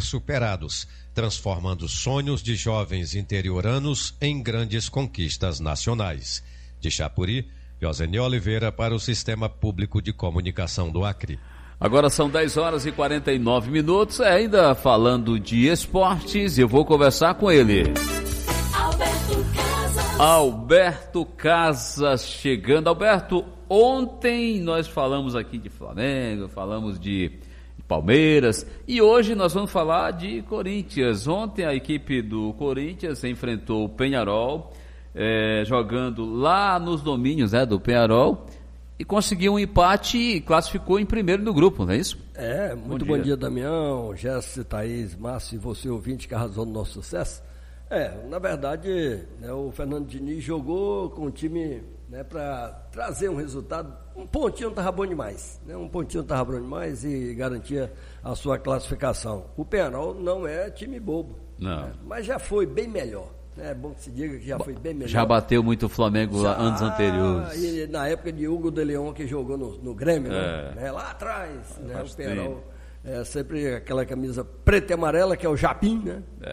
superados, transformando sonhos de jovens interioranos em grandes conquistas nacionais. De Chapuri, Joseni Oliveira para o Sistema Público de Comunicação do Acre. Agora são 10h49, ainda falando de esportes, eu vou conversar com ele. Alberto Casas chegando. Alberto, ontem nós falamos aqui de Flamengo, falamos de Palmeiras e hoje nós vamos falar de Corinthians. Ontem a equipe do Corinthians enfrentou o Peñarol, jogando lá nos domínios do Peñarol, e conseguiu um empate e classificou em primeiro no grupo, não é isso? Muito bom dia, Damião, Jéssica, Thaís, Márcio e você ouvinte que arrasou no nosso sucesso. Na verdade, o Fernando Diniz jogou com o time para trazer um resultado. Um pontinho estava bom demais, e garantia a sua classificação. O Peñarol não é time bobo, mas já foi bem melhor. É bom que se diga que já foi bem melhor. Já bateu muito o Flamengo anos anteriores. E na época de Hugo de Leon, que jogou no Grêmio, lá atrás, o Peñarol. Sempre aquela camisa preta e amarela, que é o Japim,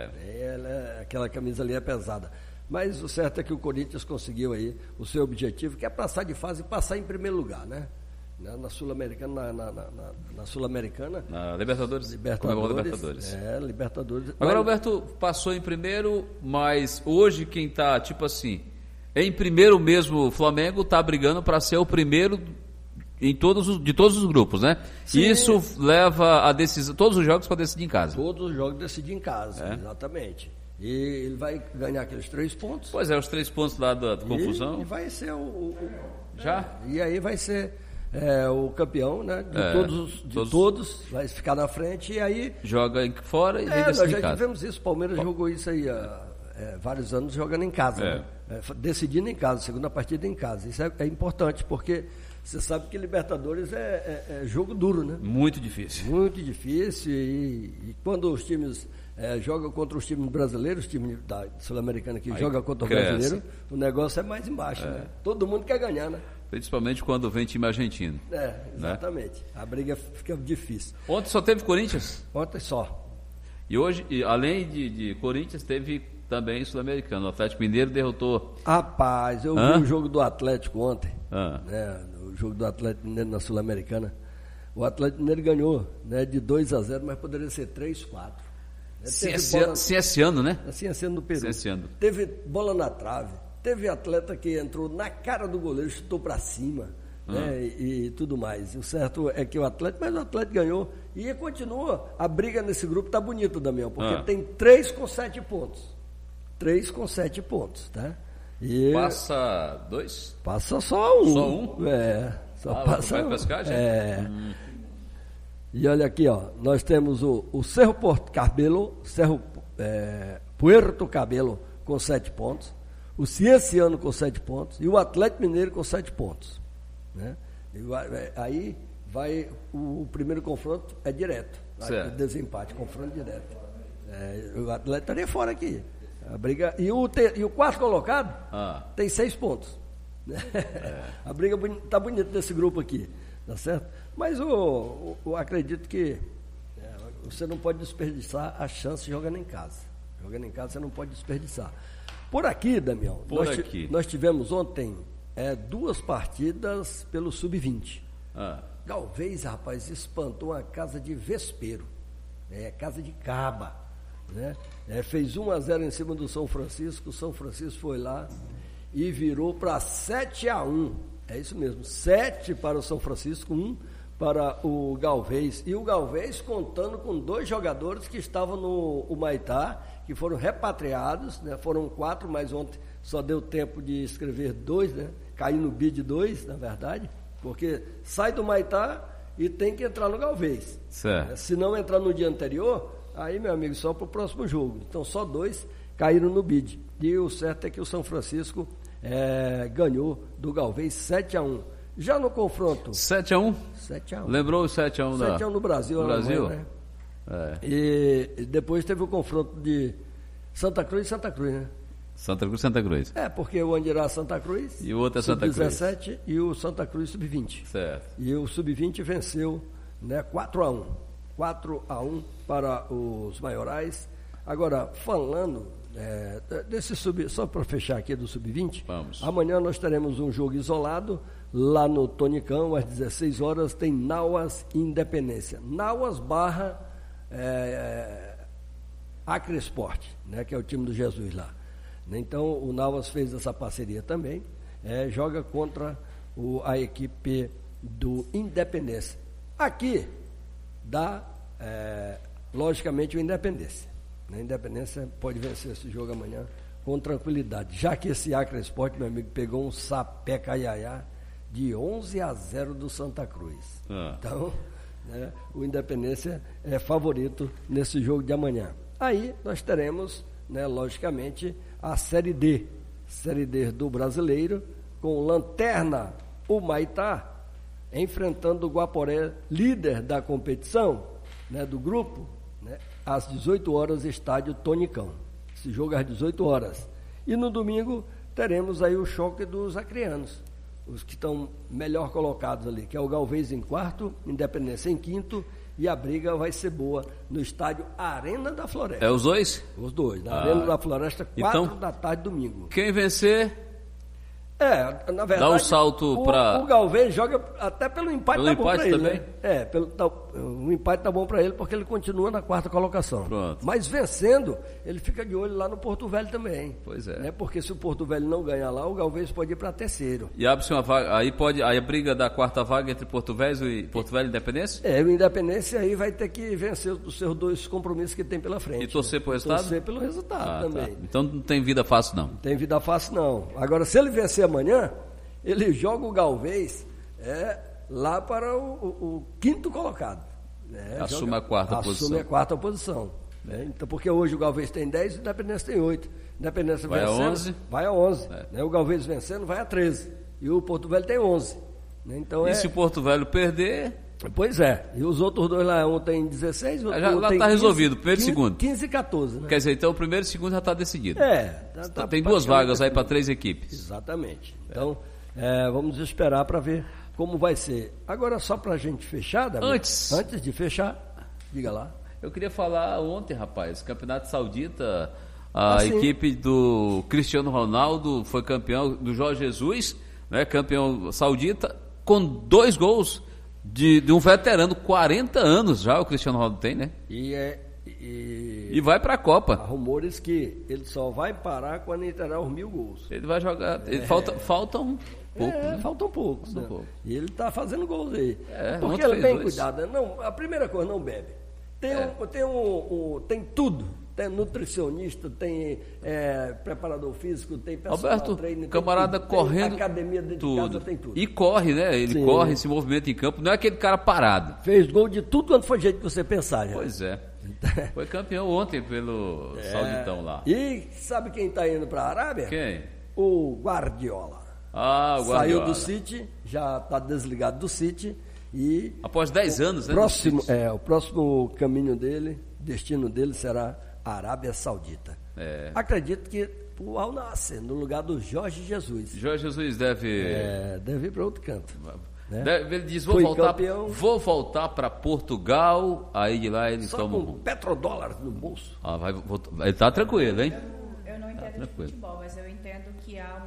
aquela camisa ali é pesada. Mas o certo é que o Corinthians conseguiu aí o seu objetivo, que é passar de fase e passar em primeiro lugar, na Sul-Americana, na Sul-Americana. Na Libertadores. Libertadores. Agora, Alberto, passou em primeiro, mas hoje quem está, em primeiro mesmo, o Flamengo está brigando para ser o primeiro de todos os grupos, né? Sim. Isso leva a decisão, todos os jogos para decidir em casa. Todos os jogos decidir em casa, exatamente. E ele vai ganhar aqueles 3 pontos. Pois é, os 3 pontos lá da confusão. E vai ser Já? E aí vai ser o campeão, todos, vai ficar na frente e aí... Joga fora e vem decidir em casa. Nós já tivemos isso, o Palmeiras jogou isso aí há vários anos jogando em casa, decidindo em casa, segunda partida em casa. Isso é importante, porque... Você sabe que Libertadores é jogo duro, né? Muito difícil. Muito difícil e quando os times jogam contra os times brasileiros, os times da Sul-Americana que jogam contra o brasileiro, o negócio é mais embaixo, né? Todo mundo quer ganhar, né? Principalmente quando vem time argentino. Exatamente. A briga fica difícil. Ontem só teve Corinthians? Ontem só. E hoje, além de Corinthians, teve também Sul-Americano. O Atlético Mineiro derrotou... Rapaz, eu vi o jogo do Atlético ontem, o jogo do Atlético Mineiro na Sul-Americana. O Atlético Mineiro ganhou de 2-0, mas poderia ser 3-4. Cienciano, né? Cienciano do Peru. Cienciano. Teve bola na trave, teve atleta que entrou na cara do goleiro, chutou para cima, e tudo mais. O certo é que o Atlético ganhou e continua. A briga nesse grupo tá bonita, Damião, porque tem 3 com 7 pontos. 3 com 7 pontos, tá? E passa 2? Passa só um. Só um? Passa um. Pescagem? E olha aqui, nós temos o Cerro Puerto Cabelo com 7 pontos, o Cienciano com 7 pontos e o Atlético Mineiro com 7 pontos. Aí vai o primeiro confronto direto. Desempate, confronto direto. O Atlético estaria fora aqui. A briga, e o quarto colocado tem 6 pontos. A briga está bonita nesse grupo aqui, tá certo? Mas eu acredito que você não pode desperdiçar a chance jogando em casa. Jogando em casa você não pode desperdiçar. Por aqui, Damião, nós tivemos ontem 2 partidas pelo Sub-20. Galvez, rapaz, espantou a casa de Vespeiro, casa de Caba. Fez 1-0 em cima do São Francisco. O São Francisco foi lá e virou para 7-1. É isso mesmo, 7 para o São Francisco, 1 para o Galvez. E o Galvez contando com 2 jogadores que estavam no Humaitá, que foram repatriados, foram 4, mas ontem só deu tempo de escrever 2, caiu no bid 2, na verdade, porque sai do Humaitá e tem que entrar no Galvez. Se não entrar no dia anterior, aí, meu amigo, só para o próximo jogo. Então, só 2 caíram no bid. E o certo é que o São Francisco ganhou do Galvez 7-1. Já no confronto... 7-1? 7-1. Lembrou o 7-1 da... 7-1 no Brasil. No Brasil? E depois teve o confronto de Santa Cruz e Santa Cruz, Santa Cruz. Porque o Andirá Santa Cruz... E o outro é Santa Cruz. Sub-17 e o Santa Cruz Sub-20. Certo. E o Sub-20 venceu 4-1. 4-1 para os maiorais. Agora, falando só para fechar aqui do Sub-20, amanhã nós teremos um jogo isolado lá no Tonicão, às 16 horas, tem Nauas e Independência. Nauas barra Acre Esporte, né, que é o time do Jesus lá. Então, o Nauas fez essa parceria também, joga contra a equipe do Independência. Aqui dá, logicamente, o Independência. A Independência pode vencer esse jogo amanhã com tranquilidade, já que esse Acre Esporte, meu amigo, pegou um sapé caiaiá de 11-0 do Santa Cruz. Então, né, o Independência é favorito nesse jogo de amanhã. Aí nós teremos, né, logicamente, a Série D do Brasileiro, com Lanterna, o Maitá, enfrentando o Guaporé, líder da competição, né, do grupo, né, às 18 horas, estádio Tonicão. Esse jogo às 18 horas. E no domingo teremos aí o choque dos acreanos, os que estão melhor colocados ali, que é o Galvez em quarto, Independência em quinto, e a briga vai ser boa no estádio Arena da Floresta. É os dois? Os dois, na Arena da Floresta, 4 da tarde, domingo. Quem vencer... na verdade, dá um salto para... O Galvez joga até pelo empate, tá bom para ele, também? Né? O empate tá bom para ele porque ele continua na 4ª colocação. Pronto. Mas vencendo, ele fica de olho lá no Porto Velho também. Pois é. Né? Porque se o Porto Velho não ganhar lá, o Galvez pode ir para 3º. E abre-se uma vaga, aí a briga da 4ª vaga entre Porto Velho e Independência? O Independência aí vai ter que vencer os seus 2 compromissos que tem pela frente. E torcer pro resultado? Torcer pelo resultado também. Tá. Então não tem vida fácil não. Não tem vida fácil não. Agora, se ele vencer amanhã, ele joga o Galvez lá para o 5º colocado. Assume a 4ª posição. Assume a 4ª posição. Né? Então, porque hoje o Galvez tem 10 e o Independência tem 8. Independência vai vencendo, a 11? Vai a 11. Né? O Galvez vencendo vai a 13. E o Porto Velho tem 11. Né? Então, se o Porto Velho perder... Pois é. E os outros dois lá, um tem 16, o outro tem 15. Lá está resolvido, primeiro e segundo. 15 e 14. Né? Quer dizer, então o primeiro e segundo já está decidido. Tem 2 vagas aí para 3 equipes. Exatamente. Então, vamos esperar para ver como vai ser. Agora, só para a gente fechar, Davi, antes de fechar, diga lá. Eu queria falar ontem, rapaz, Campeonato Saudita, a equipe do Cristiano Ronaldo foi campeão, do Jorge Jesus, né, campeão saudita, com 2 gols de um veterano, 40 anos já o Cristiano Ronaldo tem, né? E vai para a Copa. Há rumores que ele só vai parar quando entrar os 1000 gols. Ele vai jogar, falta um pouco. Né? Faltam poucos. Né? Pouco. E ele está fazendo gols aí. Porque ele ele tem cuidado. Não, a primeira coisa, não bebe. Tem tudo. Tem nutricionista, tem preparador físico, tem personal trainer, camarada correndo, tem academia dentro de casa, tem tudo. E corre, né? Ele corre, se movimenta em campo, não é aquele cara parado. Fez gol de tudo quanto foi jeito que você pensar. Já. Pois é. Foi campeão ontem pelo Sauditão lá. E sabe quem está indo para a Arábia? Quem? O Guardiola. O Guardiola. Saiu do City, já está desligado do City. E após 10 anos, né? O próximo caminho dele, destino dele será a Arábia Saudita. Acredito que o Al Nassr, no lugar do Jorge Jesus. Jorge Jesus deve ir para outro canto. Né? Ele diz, vou voltar para Portugal, aí de lá ele só toma com petrodólares no bolso. Ele está tranquilo, hein? Eu não entendo de futebol, mas eu entendo que há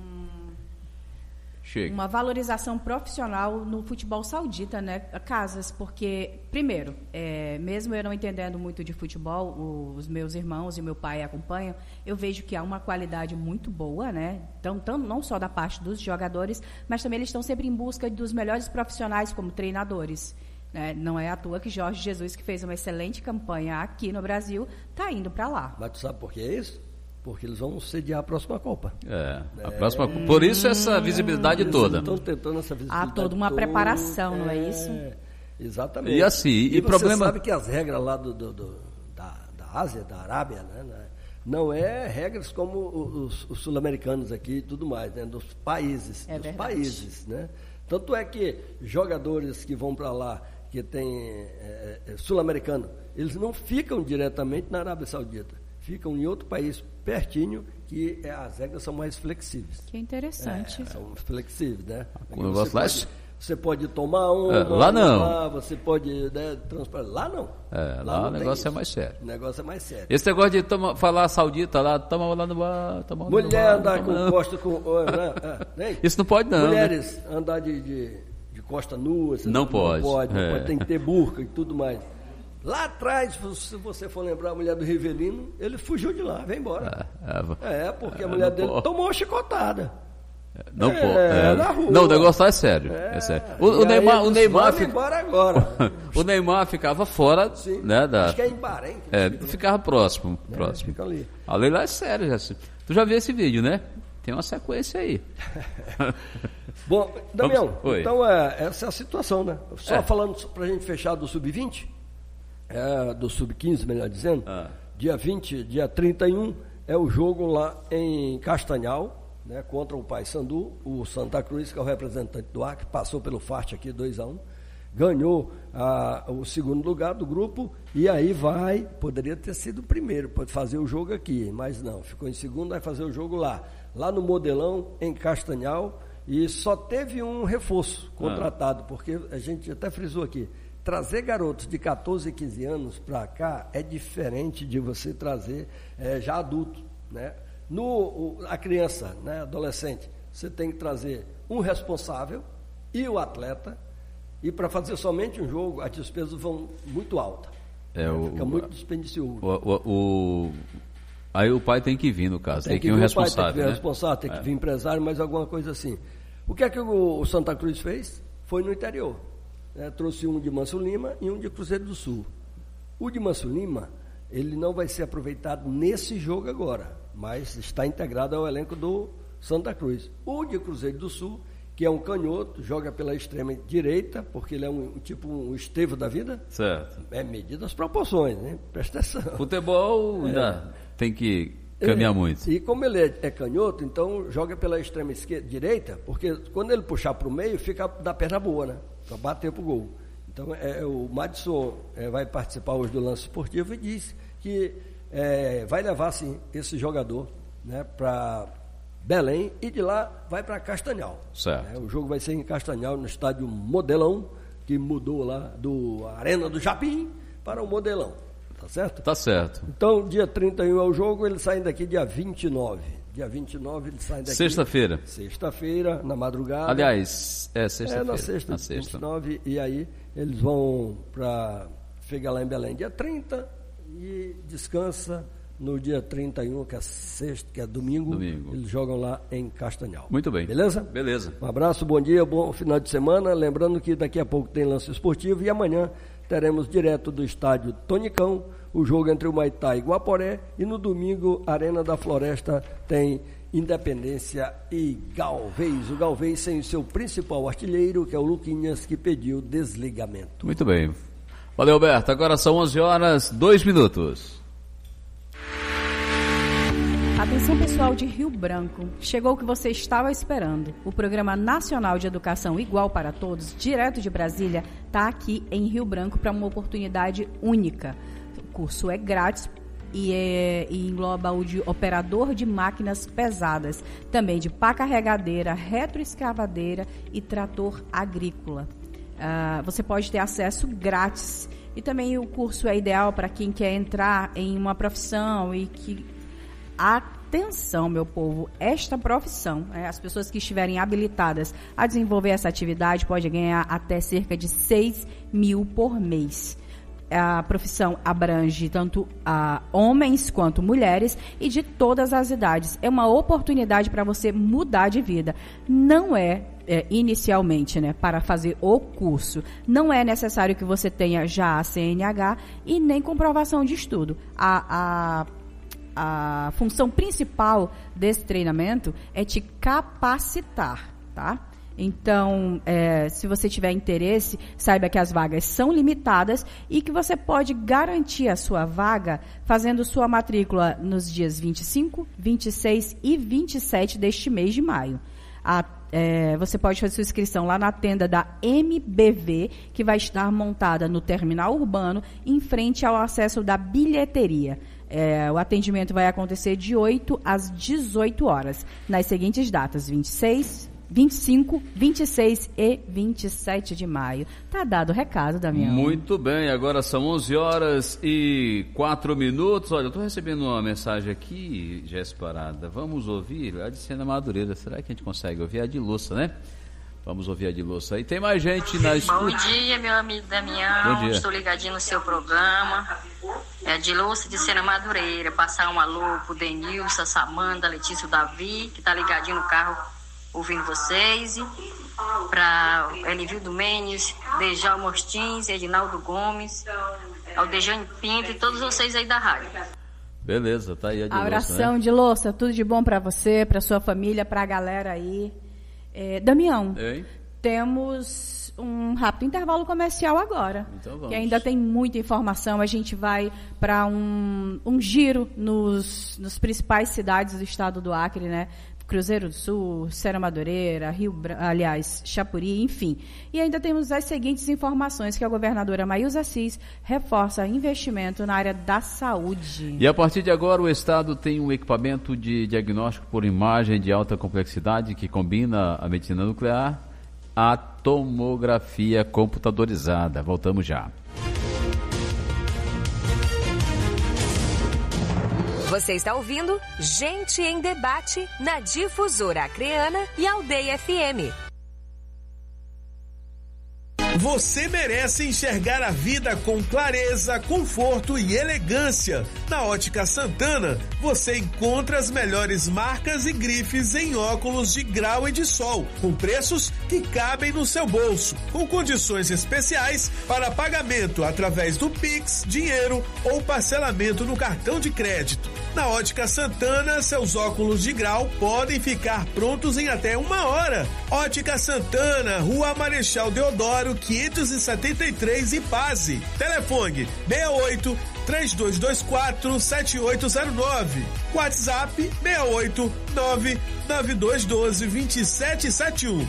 Chega. Uma valorização profissional no futebol saudita, né, Casas, porque, primeiro, mesmo eu não entendendo muito de futebol, os meus irmãos e meu pai acompanham, eu vejo que há uma qualidade muito boa, né, então, não só da parte dos jogadores, mas também eles estão sempre em busca dos melhores profissionais como treinadores. Né? Não é à toa que Jorge Jesus, que fez uma excelente campanha aqui no Brasil, está indo para lá. Mas tu sabe por que é isso? Porque eles vão sediar a próxima Copa. A próxima Copa. Por isso essa visibilidade toda. Estão tentando essa visibilidade. Há toda uma preparação, não é isso? Exatamente. E assim, e você problema... sabe que as regras lá da Ásia, da Arábia, né, não é regras como os sul-americanos aqui e tudo mais, né, dos países. Países, né? Tanto é que jogadores que vão para lá, que tem sul-americano, eles não ficam diretamente na Arábia Saudita. Ficam em outro país pertinho, que as regras são mais flexíveis. Que interessante. São flexíveis, né? Você pode tomar lá não. Lá, você pode, né, transportar. Lá não. Lá o negócio é mais sério. O negócio é mais sério. Esse negócio de falar saudita lá, toma lá no bar, mulher andar com costa com... Isso não pode não. Mulheres andar de costa nua. Não pode. Não pode, tem que ter burca e tudo mais. Lá atrás, se você for lembrar a mulher do Rivelino, ele fugiu de lá, vem embora. Porque a mulher dele tomou uma chicotada. Não pode. Na rua. Não, o negócio é sério. É sério. O Neymar embora agora. O Neymar ficava fora, né? Acho que é em Bahrein. Ficava próximo. Fica ali. A lei lá é sério, já. Tu já viu esse vídeo, né? Tem uma sequência aí. Bom, Damião, então essa é a situação, né? Só falando pra gente fechar do Sub-20, do Sub-15, melhor dizendo, dia 31 é o jogo lá em Castanhal, né, contra o Paysandu. O Santa Cruz, que é o representante do Acre, passou pelo FART aqui 2-1, ganhou o segundo lugar do grupo, e aí poderia ter sido o primeiro, pode fazer o jogo aqui, mas não, ficou em segundo, vai fazer o jogo lá no Modelão, em Castanhal, e só teve um reforço contratado, porque a gente até frisou aqui, trazer garotos de 14 e 15 anos para cá é diferente de você trazer já adulto, né? A criança, né, adolescente, você tem que trazer um responsável e o atleta, e para fazer somente um jogo, as despesas vão muito altas. Fica muito dispendicioso. Aí o pai tem que vir, no caso, tem que vir um responsável. Tem que vir responsável, tem que vir empresário, mas alguma coisa assim. O que é que o Santa Cruz fez? Foi no interior. Trouxe um de Manso Lima e um de Cruzeiro do Sul. O de Manso Lima, ele não vai ser aproveitado nesse jogo agora, mas está integrado ao elenco do Santa Cruz. O de Cruzeiro do Sul, que é um canhoto, joga pela extrema direita, porque ele é um Estevão da vida. Certo. Medida as proporções, né? Presta atenção. Futebol tem que caminhar muito. E como ele é canhoto, então joga pela extrema direita, porque quando ele puxar para o meio, fica da perna boa, né? Para bater para o gol. Então, o Madison vai participar hoje do Lance Esportivo e diz que vai levar, sim, esse jogador, né, para Belém, e de lá vai para Castanhal. Certo. O jogo vai ser em Castanhal, no estádio Modelão, que mudou lá do Arena do Japim para o Modelão. Tá certo? Tá certo. Então, dia 31 é o jogo, eles saem daqui dia 29. Dia 29 eles saem daqui. Sexta-feira. Sexta-feira, na madrugada. Aliás, sexta-feira. Na sexta. 29, e aí eles vão chegar lá em Belém dia 30 e descansa no dia 31, que é sexta, que é domingo. Eles jogam lá em Castanhal. Muito bem. Beleza? Beleza. Um abraço, bom dia, bom final de semana. Lembrando que daqui a pouco tem Lance Esportivo, e amanhã teremos direto do estádio Tonicão o jogo entre o Maitá e Guaporé, e no domingo, Arena da Floresta tem Independência e Galvez. O Galvez sem o seu principal artilheiro, que é o Luquinhas, que pediu desligamento. Muito bem. Valeu, Alberto. Agora são 11h02. Atenção, pessoal de Rio Branco, chegou o que você estava esperando. O Programa Nacional de Educação Igual para Todos, direto de Brasília, está aqui em Rio Branco para uma oportunidade única. O curso é grátis e engloba o de operador de máquinas pesadas, também de pá carregadeira, retroescavadeira e trator agrícola. Você pode ter acesso grátis, e também o curso é ideal para quem quer entrar em uma profissão e que... Atenção, meu povo, esta profissão, as pessoas que estiverem habilitadas a desenvolver essa atividade podem ganhar até cerca de 6 mil por mês. A profissão abrange tanto homens quanto mulheres e de todas as idades. É uma oportunidade para você mudar de vida. Não inicialmente, né, para fazer o curso, não é necessário que você tenha já a CNH e nem comprovação de estudo. A função principal desse treinamento é te capacitar, tá? Então, se você tiver interesse, saiba que as vagas são limitadas e que você pode garantir a sua vaga fazendo sua matrícula nos dias 25, 26 e 27 deste mês de maio. Você pode fazer sua inscrição lá na tenda da MBV, que vai estar montada no terminal urbano, em frente ao acesso da bilheteria. O atendimento vai acontecer de 8 às 18 horas, nas seguintes datas: 26, 25, 26 e 27 de maio. Tá dado o recado, Damião. Muito bem, agora são 11h04. Olha, eu estou recebendo uma mensagem aqui, Jéssica Parada. Vamos ouvir a de Sena Madureira. Será que a gente consegue ouvir a de Lúcia, né? Vamos ouvir a de Lúcia aí. Tem mais gente na escuta. Bom dia, meu amigo Damião. Bom dia. Estou ligadinho no seu programa. É de Lúcia de Sena Madureira. Passar um alô pro Denilson, Samanda, Letícia, Davi, que tá ligadinho no carro ouvindo vocês. Para Elivildo Menes, Dejal Mostins, Edinaldo Gomes, Aldejane Pinto e todos vocês aí da rádio. Beleza, tá aí a de Lúcia, oração, né? de Lúcia, tudo de bom para você, para sua família, para a galera aí. Damião, temos um rápido intervalo comercial agora, então vamos. Que ainda tem muita informação. A gente vai para um giro nos principais cidades do estado do Acre, né? Cruzeiro do Sul, Sena Madureira, Chapuri, enfim. E ainda temos as seguintes informações, que a governadora Maílza Assis reforça investimento na área da saúde. E a partir de agora o Estado tem um equipamento de diagnóstico por imagem de alta complexidade que combina a medicina nuclear, a tomografia computadorizada. Voltamos já. Você está ouvindo Gente em Debate na Difusora Acreana e Aldeia FM. Você merece enxergar a vida com clareza, conforto e elegância. Na Ótica Santana, você encontra as melhores marcas e grifes em óculos de grau e de sol, com preços que cabem no seu bolso, com condições especiais para pagamento através do Pix, dinheiro ou parcelamento no cartão de crédito. Na Ótica Santana, seus óculos de grau podem ficar prontos em até 1 hora. Ótica Santana, Rua Marechal Deodoro, 573 Ipaze. Telefone 68 3224 7809. WhatsApp 68 99212 2771.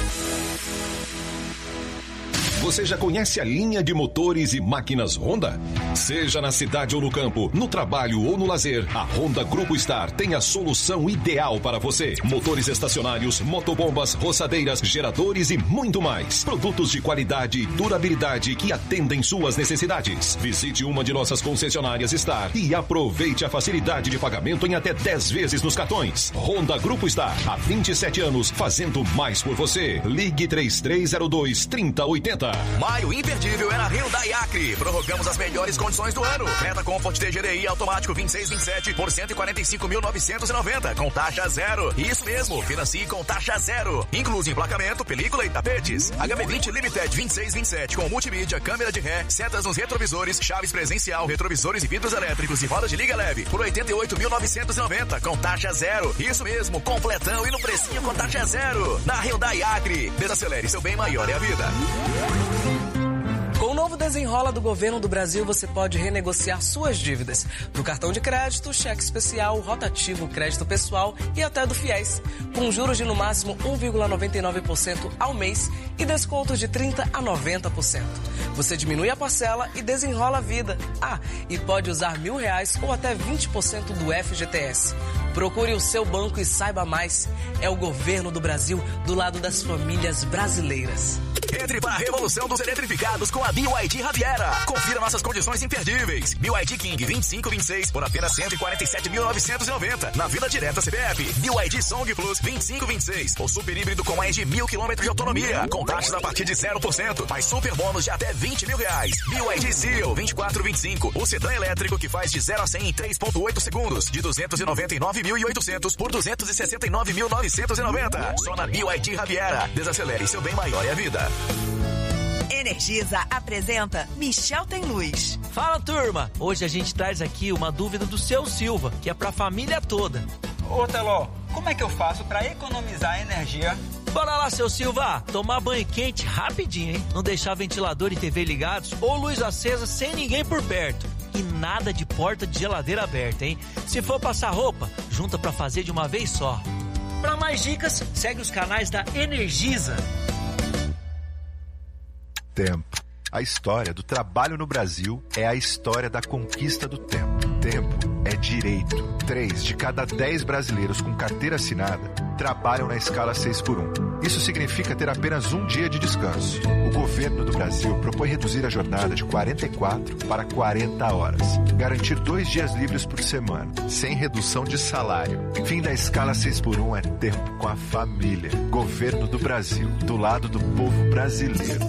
Você já conhece a linha de motores e máquinas Honda? Seja na cidade ou no campo, no trabalho ou no lazer, a Honda Grupo Star tem a solução ideal para você. Motores estacionários, motobombas, roçadeiras, geradores e muito mais. Produtos de qualidade e durabilidade que atendem suas necessidades. Visite uma de nossas concessionárias Star e aproveite a facilidade de pagamento em até 10 vezes nos cartões. Honda Grupo Star, há 27 anos, fazendo mais por você. Ligue 3302-3080. Maio imperdível é na Hyundai Acre. Prorrogamos as melhores condições do ano. Creta Comfort TGDI automático 2627 por 145.990 com taxa zero. Isso mesmo, financie com taxa zero. Inclui emplacamento, película e tapetes. HB20 Limited 2627 com multimídia, câmera de ré, setas nos retrovisores, chaves presencial, retrovisores e vidros elétricos e rodas de liga leve por 88.990 com taxa zero. Isso mesmo, completão e no precinho com taxa zero. Na Hyundai Acre. Desacelere, seu bem maior é a vida. Com o novo Desenrola do Governo do Brasil, você pode renegociar suas dívidas do cartão de crédito, cheque especial, rotativo, crédito pessoal e até do FIES, com juros de no máximo 1,99% ao mês e descontos de 30% a 90%. Você diminui a parcela e desenrola a vida. E pode usar R$1.000 ou até 20% do FGTS. Procure o seu banco e saiba mais. É o governo do Brasil do lado das famílias brasileiras. Entre para a revolução dos eletrificados com a BYD Riviera. Confira nossas condições imperdíveis. BYD King 2526 por apenas 147.990 na Vila Direta CPF. BYD Song Plus 2526, o super híbrido com mais de 1.000 km de autonomia, com taxas a partir de 0%, mais super bônus de até R$20.000. BYD Seal 2425, o sedã elétrico que faz de 0 a 100 em 3.8 segundos, de 299.800 por 269.990. Só na BYD Riviera. Desacelere, seu bem maior é a vida. Energisa apresenta Michel Tem Luz. Fala, turma! Hoje a gente traz aqui uma dúvida do seu Silva, que é pra família toda. Ô, Teló, como é que eu faço pra economizar energia? Bora lá, seu Silva! Tomar banho quente rapidinho, hein? Não deixar ventilador e TV ligados ou luz acesa sem ninguém por perto. E nada de porta de geladeira aberta, hein? Se for passar roupa, junta pra fazer de uma vez só. Pra mais dicas, segue os canais da Energisa. Tempo. A história do trabalho no Brasil é a história da conquista do tempo. Tempo é direito. 3 de cada 10 brasileiros com carteira assinada trabalham na escala 6x1. Isso significa ter apenas um dia de descanso. O governo do Brasil propõe reduzir a jornada de 44 para 40 horas. Garantir 2 dias livres por semana, sem redução de salário. Fim da escala 6x1 é tempo com a família. Governo do Brasil, do lado do povo brasileiro.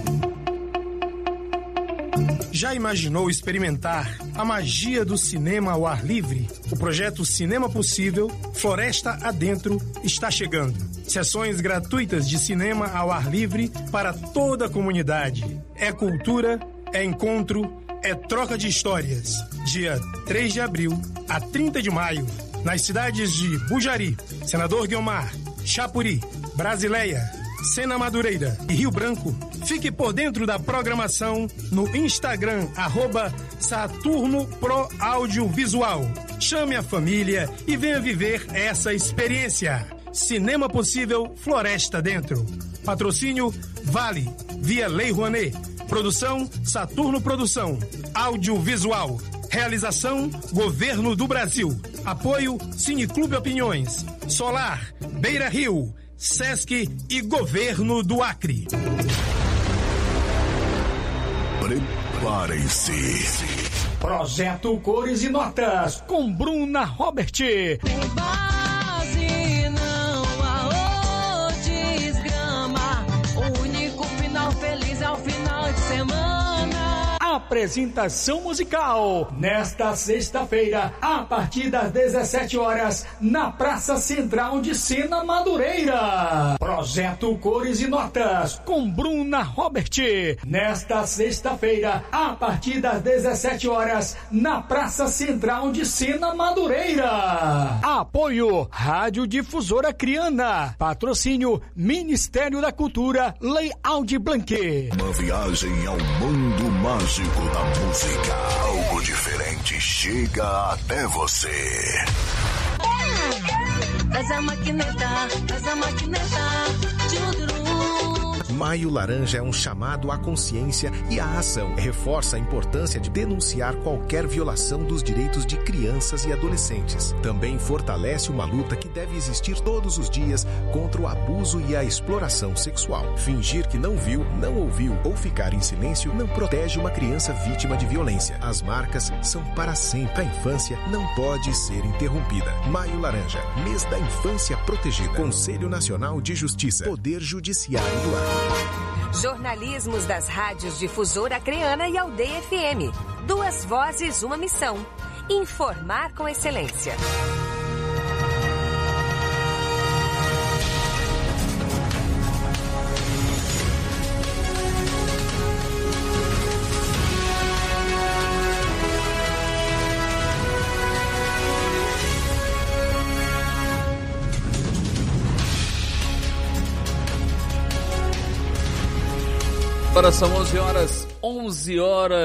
Já imaginou experimentar a magia do cinema ao ar livre? O projeto Cinema Possível, Floresta Adentro, está chegando. Sessões gratuitas de cinema ao ar livre para toda a comunidade. É cultura, é encontro, é troca de histórias. Dia 3 de abril a 30 de maio, nas cidades de Bujari, Senador Guiomar, Chapuri, Brasileia, Sena Madureira e Rio Branco. Fique por dentro da programação no Instagram, @SaturnoProAudiovisual. Chame a família e venha viver essa experiência. Cinema Possível, Floresta Dentro. Patrocínio Vale, via Lei Rouanet. Produção Saturno Produção. Audiovisual. Realização Governo do Brasil. Apoio Cineclube Opiniões. Solar, Beira Rio, Sesc e Governo do Acre. Preparem-se. Projeto Cores e Notas com Bruna Robert. Tem base, não há desgrama. O único final feliz é o final de semana. Apresentação musical nesta sexta-feira, a partir das 17 horas, na Praça Central de Sena Madureira. Projeto Cores e Notas com Bruna Robert. Nesta sexta-feira, a partir das 17 horas, na Praça Central de Sena Madureira. Apoio Rádio Difusora Acreana. Patrocínio Ministério da Cultura, Lei Aldir Blanc. Uma viagem ao mundo mágico da música. Algo diferente chega até você. Faz a maquineta, faz a maquineta. Maio Laranja é um chamado à consciência e à ação. Reforça a importância de denunciar qualquer violação dos direitos de crianças e adolescentes. Também fortalece uma luta que deve existir todos os dias contra o abuso e a exploração sexual. Fingir que não viu, não ouviu ou ficar em silêncio não protege uma criança vítima de violência. As marcas são para sempre. A infância não pode ser interrompida. Maio Laranja, mês da infância protegida. Conselho Nacional de Justiça. Poder Judiciário do Acre. Jornalismos das rádios Difusora Acreana e Aldeia FM. 2 vozes, uma missão. Informar com excelência. Agora são 11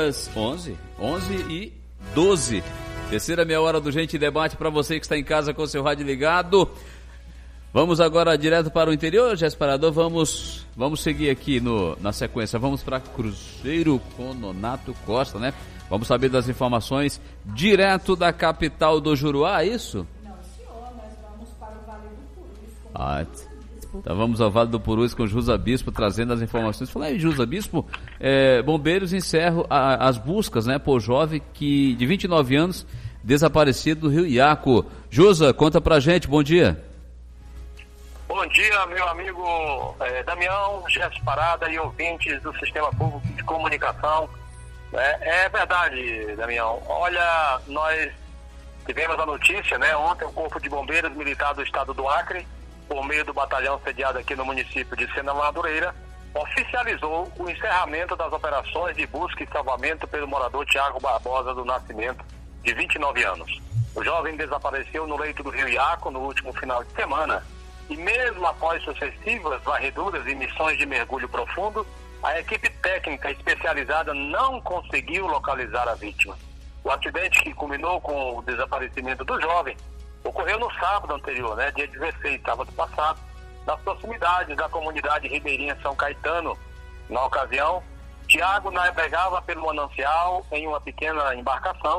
e 12. Terceira meia hora do Gente Debate para você que está em casa com o seu rádio ligado. Vamos agora direto para o interior, Jéssica Parador. Vamos seguir aqui na sequência. Vamos para Cruzeiro com Nonato Costa, né? Vamos saber das informações direto da capital do Juruá, é isso? Não, senhor, nós vamos para o Vale do Purus. Então vamos ao Vale do Purus com o Jusa Bispo trazendo as informações. Falar aí, Jusa Bispo, bombeiros encerram as buscas, né, por jovem de 29 anos desaparecido do Rio Iaco. Jusa, conta pra gente, bom dia. Bom dia, meu amigo Damião, Jéssica Parada e ouvintes do Sistema Público de Comunicação. É verdade, Damião. Olha, nós tivemos a notícia, né, ontem o Corpo de Bombeiros Militar do Estado do Acre, por meio do batalhão sediado aqui no município de Sena Madureira, oficializou o encerramento das operações de busca e salvamento pelo morador Tiago Barbosa do Nascimento, de 29 anos. O jovem desapareceu no leito do Rio Iaco no último final de semana e mesmo após sucessivas varreduras e missões de mergulho profundo, a equipe técnica especializada não conseguiu localizar a vítima. O acidente que culminou com o desaparecimento do jovem ocorreu no sábado anterior, né, dia 16, sábado passado, nas proximidades da comunidade ribeirinha São Caetano. Na ocasião, Tiago navegava pelo manancial em uma pequena embarcação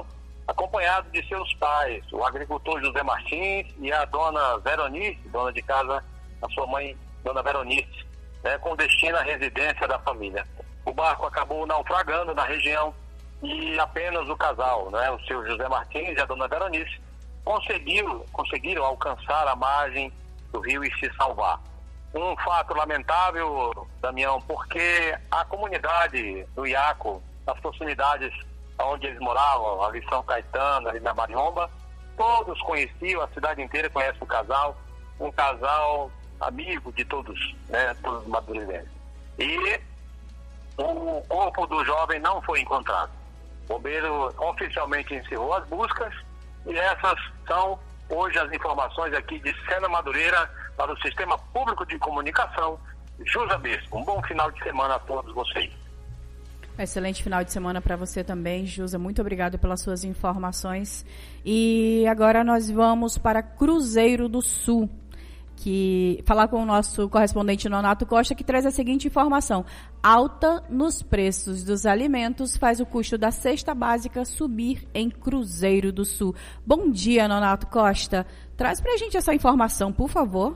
acompanhado de seus pais, o agricultor José Martins e a dona Veronice, dona de casa, a sua mãe, dona Veronice, com destino à residência da família. O barco acabou naufragando na região e apenas o casal, o seu José Martins e a dona Veronice, conseguiram alcançar a margem do rio e se salvar. Um fato lamentável, Damião, porque a comunidade do Iaco, nas proximidades onde eles moravam, ali em São Caetano, ali na Mariomba, todos conheciam, a cidade inteira conhece o casal, um casal amigo de todos, todos os madureirenses. E o corpo do jovem não foi encontrado. O bombeiro oficialmente encerrou as buscas e essas são hoje as informações aqui de Sena Madureira para o Sistema Público de Comunicação, Jusa Bispo. Um bom final de semana a todos vocês. Excelente final de semana para você também, Jusa. Muito obrigado pelas suas informações. E agora nós vamos para Cruzeiro do Sul, falar com o nosso correspondente Nonato Costa, que traz a seguinte informação: alta nos preços dos alimentos faz o custo da cesta básica subir em Cruzeiro do Sul. Bom dia, Nonato Costa. Traz para a gente essa informação, por favor.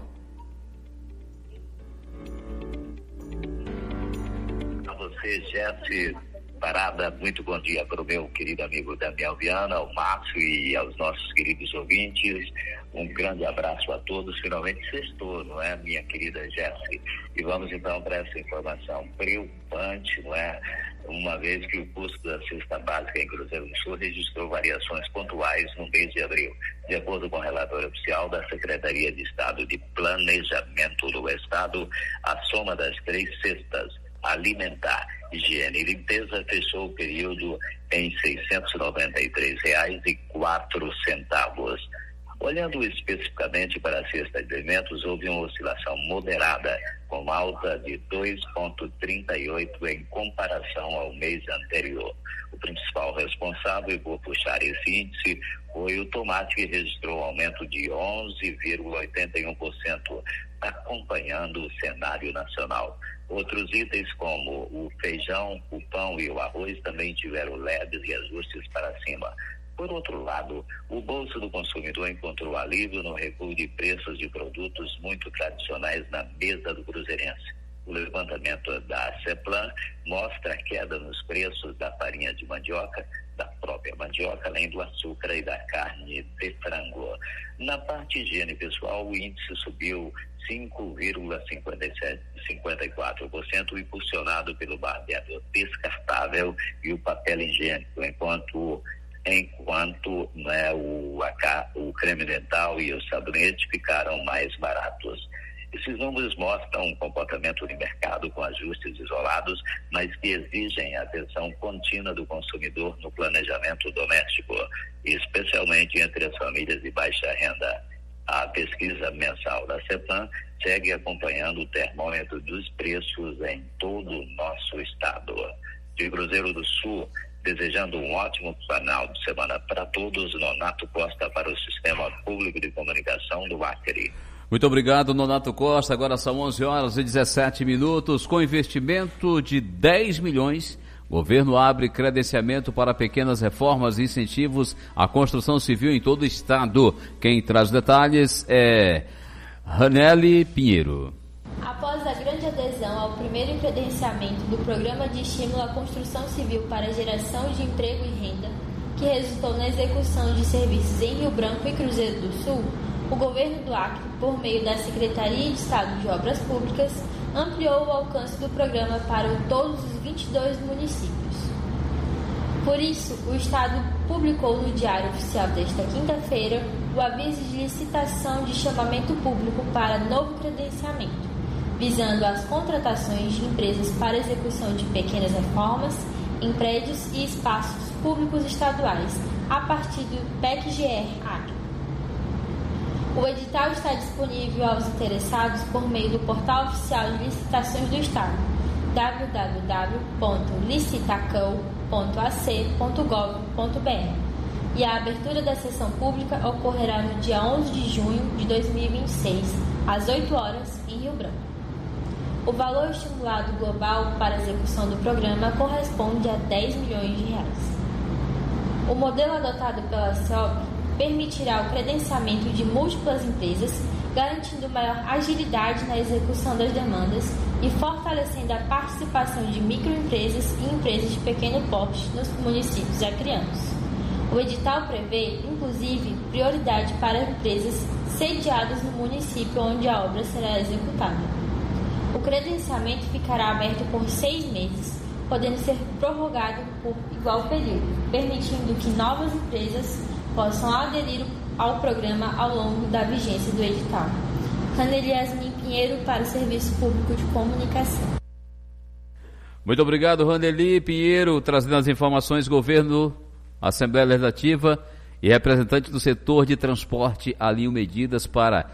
A você, Jesse Parada, muito bom dia para o meu querido amigo Damião Viana, ao Márcio e aos nossos queridos ouvintes. Um grande abraço a todos. Finalmente sextou, não é, minha querida Jéssica? E vamos então para essa informação preocupante, não é? Uma vez que o custo da cesta básica em Cruzeiro do Sul registrou variações pontuais no mês de abril. De acordo com o relatório oficial da Secretaria de Estado de Planejamento do Estado, a soma das 3 cestas, alimentar, higiene e limpeza, fechou o período em R$ 693,04. Olhando especificamente para a cesta de alimentos, houve uma oscilação moderada, com alta de 2,38 em comparação ao mês anterior. O principal responsável por puxar esse índice foi o tomate, que registrou um aumento de 11,81%, acompanhando o cenário nacional. Outros itens, como o feijão, o pão e o arroz, também tiveram leves reajustes para cima. Por outro lado, o bolso do consumidor encontrou alívio no recuo de preços de produtos muito tradicionais na mesa do cruzeirense. O levantamento da CEPLAN mostra a queda nos preços da farinha de mandioca, da própria mandioca, além do açúcar e da carne de frango. Na parte de higiene pessoal, o índice subiu 5,54%, impulsionado pelo barbeador descartável e o papel higiênico, enquanto o creme dental e o sabonete ficaram mais baratos. Esses números mostram um comportamento de mercado com ajustes isolados, mas que exigem a atenção contínua do consumidor no planejamento doméstico, especialmente entre as famílias de baixa renda. A pesquisa mensal da CEPLAN segue acompanhando o termômetro dos preços em todo o nosso estado. De Cruzeiro do Sul, desejando um ótimo final de semana para todos, Nonato Costa para o Sistema Público de Comunicação do Acre. Muito obrigado, Nonato Costa. Agora são 11h17. Com investimento de 10 milhões, o governo abre credenciamento para pequenas reformas e incentivos à construção civil em todo o estado. Quem traz detalhes é Ranelli Pinheiro. Após a grande adesão ao primeiro credenciamento do Programa de Estímulo à Construção Civil para Geração de Emprego e Renda, que resultou na execução de serviços em Rio Branco e Cruzeiro do Sul, o governo do Acre, por meio da Secretaria de Estado de Obras Públicas, ampliou o alcance do programa para todos os 22 municípios. Por isso, o Estado publicou no Diário Oficial desta quinta-feira o aviso de licitação de chamamento público para novo credenciamento, visando as contratações de empresas para execução de pequenas reformas em prédios e espaços públicos estaduais, a partir do PEC-GR Acre. O edital está disponível aos interessados por meio do portal oficial de licitações do Estado, www.licitacão.ac.gov.br, e a abertura da sessão pública ocorrerá no dia 11 de junho de 2026, às 8 horas, em Rio Branco. O valor estimulado global para a execução do programa corresponde a R$ 10 milhões. O modelo adotado pela SEOP permitirá o credenciamento de múltiplas empresas, garantindo maior agilidade na execução das demandas e fortalecendo a participação de microempresas e empresas de pequeno porte nos municípios acreanos. O edital prevê, inclusive, prioridade para empresas sediadas no município onde a obra será executada. O credenciamento ficará aberto por 6 meses, podendo ser prorrogado por igual período, permitindo que novas empresas possam aderir ao programa ao longo da vigência do edital. Caneli Yasmin Pinheiro para o Serviço Público de Comunicação. Muito obrigado, Raneli Pinheiro, trazendo as informações. Governo, Assembleia Legislativa e representantes do setor de transporte alinham medidas para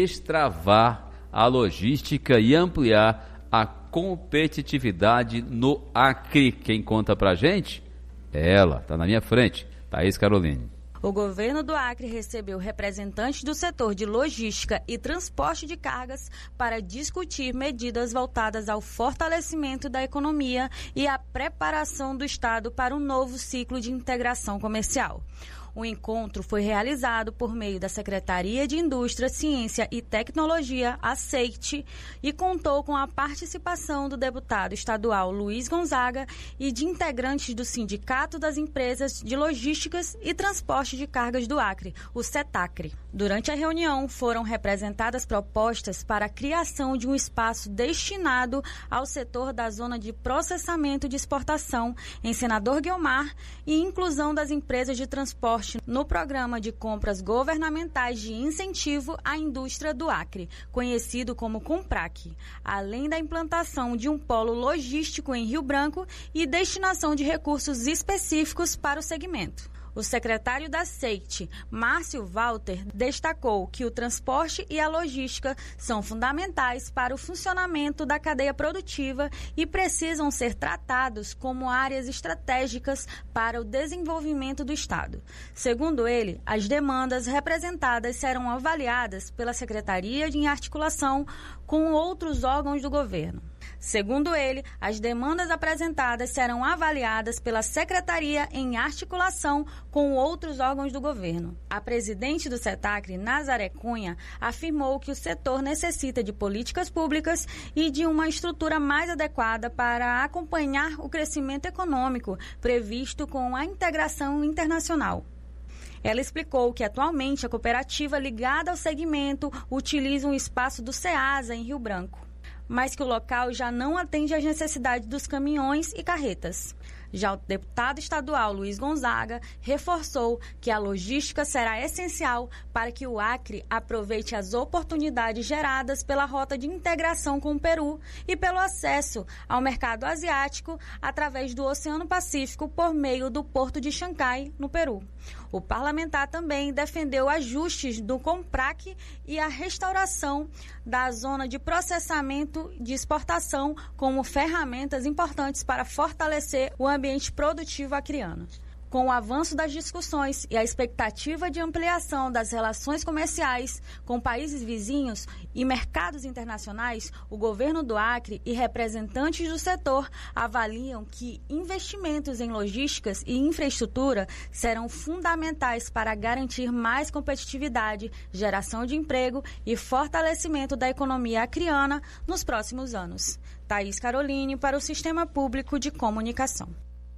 destravar a logística e ampliar a competitividade no Acre. Quem conta pra gente é ela, tá na minha frente, Thaís Caroline. O governo do Acre recebeu representantes do setor de logística e transporte de cargas para discutir medidas voltadas ao fortalecimento da economia e à preparação do Estado para um novo ciclo de integração comercial. O encontro foi realizado por meio da Secretaria de Indústria, Ciência e Tecnologia, a SEIT, e contou com a participação do deputado estadual Luiz Gonzaga e de integrantes do Sindicato das Empresas de Logísticas e Transporte de Cargas do Acre, o CETACRE. Durante a reunião, foram representadas propostas para a criação de um espaço destinado ao setor da zona de processamento de exportação em Senador Guiomar e inclusão das empresas de transporte no programa de compras governamentais de incentivo à indústria do Acre, conhecido como COMPRAC, além da implantação de um polo logístico em Rio Branco e destinação de recursos específicos para o segmento. O secretário da SEIT, Márcio Walter, destacou que o transporte e a logística são fundamentais para o funcionamento da cadeia produtiva e precisam ser tratados como áreas estratégicas para o desenvolvimento do Estado. Segundo ele, as demandas representadas serão avaliadas pela Secretaria em articulação com outros órgãos do governo. Segundo ele, as demandas apresentadas serão avaliadas pela Secretaria em articulação com outros órgãos do governo. A presidente do CETACRE, Nazaré Cunha, afirmou que o setor necessita de políticas públicas e de uma estrutura mais adequada para acompanhar o crescimento econômico previsto com a integração internacional. Ela explicou que atualmente a cooperativa ligada ao segmento utiliza um espaço do SEASA em Rio Branco, mas que o local já não atende às necessidades dos caminhões e carretas. Já o deputado estadual Luiz Gonzaga reforçou que a logística será essencial para que o Acre aproveite as oportunidades geradas pela rota de integração com o Peru e pelo acesso ao mercado asiático através do Oceano Pacífico por meio do Porto de Xangai, no Peru. O parlamentar também defendeu ajustes do COMPRAC e a restauração da zona de processamento de exportação como ferramentas importantes para fortalecer o ambiente produtivo acreano. Com o avanço das discussões e a expectativa de ampliação das relações comerciais com países vizinhos e mercados internacionais, o governo do Acre e representantes do setor avaliam que investimentos em logísticas e infraestrutura serão fundamentais para garantir mais competitividade, geração de emprego e fortalecimento da economia acreana nos próximos anos. Thaís Caroline para o Sistema Público de Comunicação.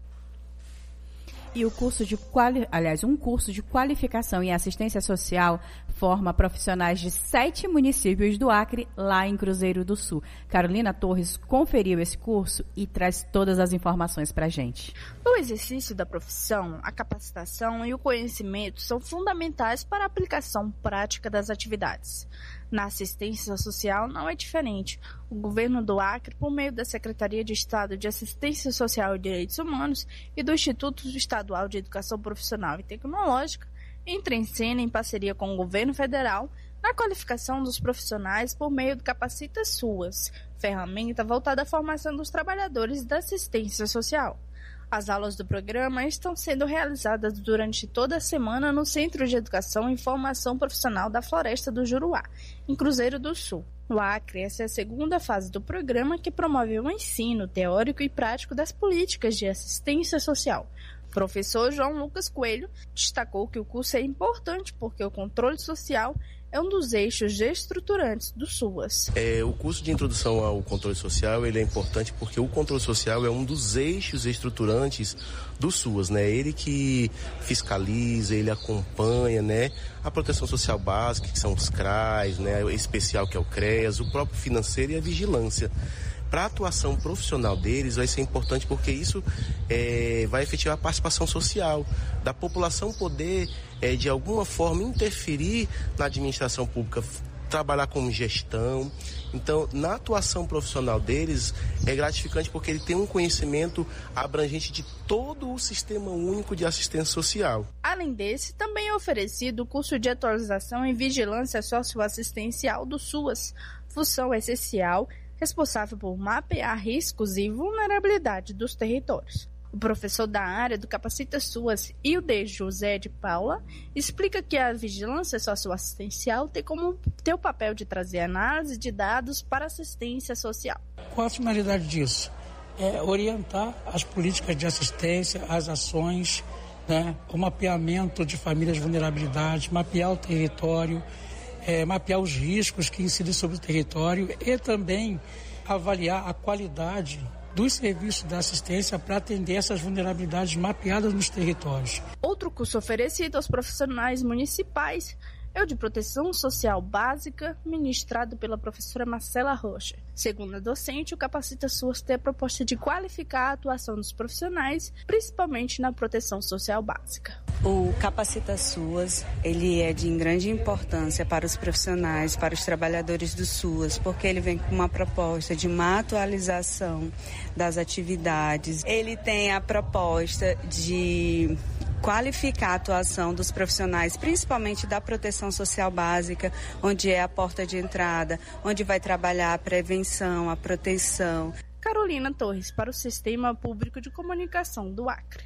E um curso de qualificação em assistência social forma profissionais de 7 municípios do Acre, lá em Cruzeiro do Sul. Carolina Torres conferiu esse curso e traz todas as informações para a gente. O exercício da profissão, a capacitação e o conhecimento são fundamentais para a aplicação prática das atividades. Na assistência social não é diferente. O governo do Acre, por meio da Secretaria de Estado de Assistência Social e Direitos Humanos e do Instituto Estadual de Educação Profissional e Tecnológica, entra em cena em parceria com o governo federal na qualificação dos profissionais por meio do Capacita Suas, ferramenta voltada à formação dos trabalhadores da assistência social. As aulas do programa estão sendo realizadas durante toda a semana no Centro de Educação e Formação Profissional da Floresta do Juruá, em Cruzeiro do Sul. No Acre, essa é a segunda fase do programa que promove o ensino teórico e prático das políticas de assistência social, Professor João Lucas Coelho destacou que o curso é importante porque o controle social é um dos eixos estruturantes do SUAS. O curso de introdução ao controle social ele é importante porque o controle social é um dos eixos estruturantes do SUAS, né? Ele que fiscaliza, ele acompanha, né? A proteção social básica, que são os CRAs, né? O especial, que é o CREAS, o próprio financeiro e a vigilância. Para a atuação profissional deles vai ser importante porque isso vai efetivar a participação social, da população poder, de alguma forma, interferir na administração pública, trabalhar com gestão. Então, na atuação profissional deles, é gratificante porque ele tem um conhecimento abrangente de todo o Sistema Único de Assistência Social. Além desse, também é oferecido o curso de atualização em Vigilância Socioassistencial do SUAS, função essencial responsável por mapear riscos e vulnerabilidade dos territórios. O professor da área do Capacita SUAS, Hilde José de Paula, explica que a vigilância socioassistencial tem como o papel de trazer análise de dados para assistência social. Qual a finalidade disso? É orientar as políticas de assistência, as ações, né? O mapeamento de famílias de vulnerabilidade, mapear o território, mapear os riscos que incidem sobre o território e também avaliar a qualidade dos serviços da assistência para atender essas vulnerabilidades mapeadas nos territórios. Outro curso oferecido aos profissionais municipais é o de Proteção Social Básica, ministrado pela professora Marcela Rocha. Segundo a docente, o Capacita SUAS tem a proposta de qualificar a atuação dos profissionais, principalmente na proteção social básica. O Capacita SUAS, ele é de grande importância para os profissionais, para os trabalhadores do SUAS, porque ele vem com uma proposta de uma atualização das atividades. Ele tem a proposta de qualificar a atuação dos profissionais, principalmente da proteção social básica, onde é a porta de entrada, onde vai trabalhar a prevenção, a proteção. Carolina Torres, para o Sistema Público de Comunicação do Acre.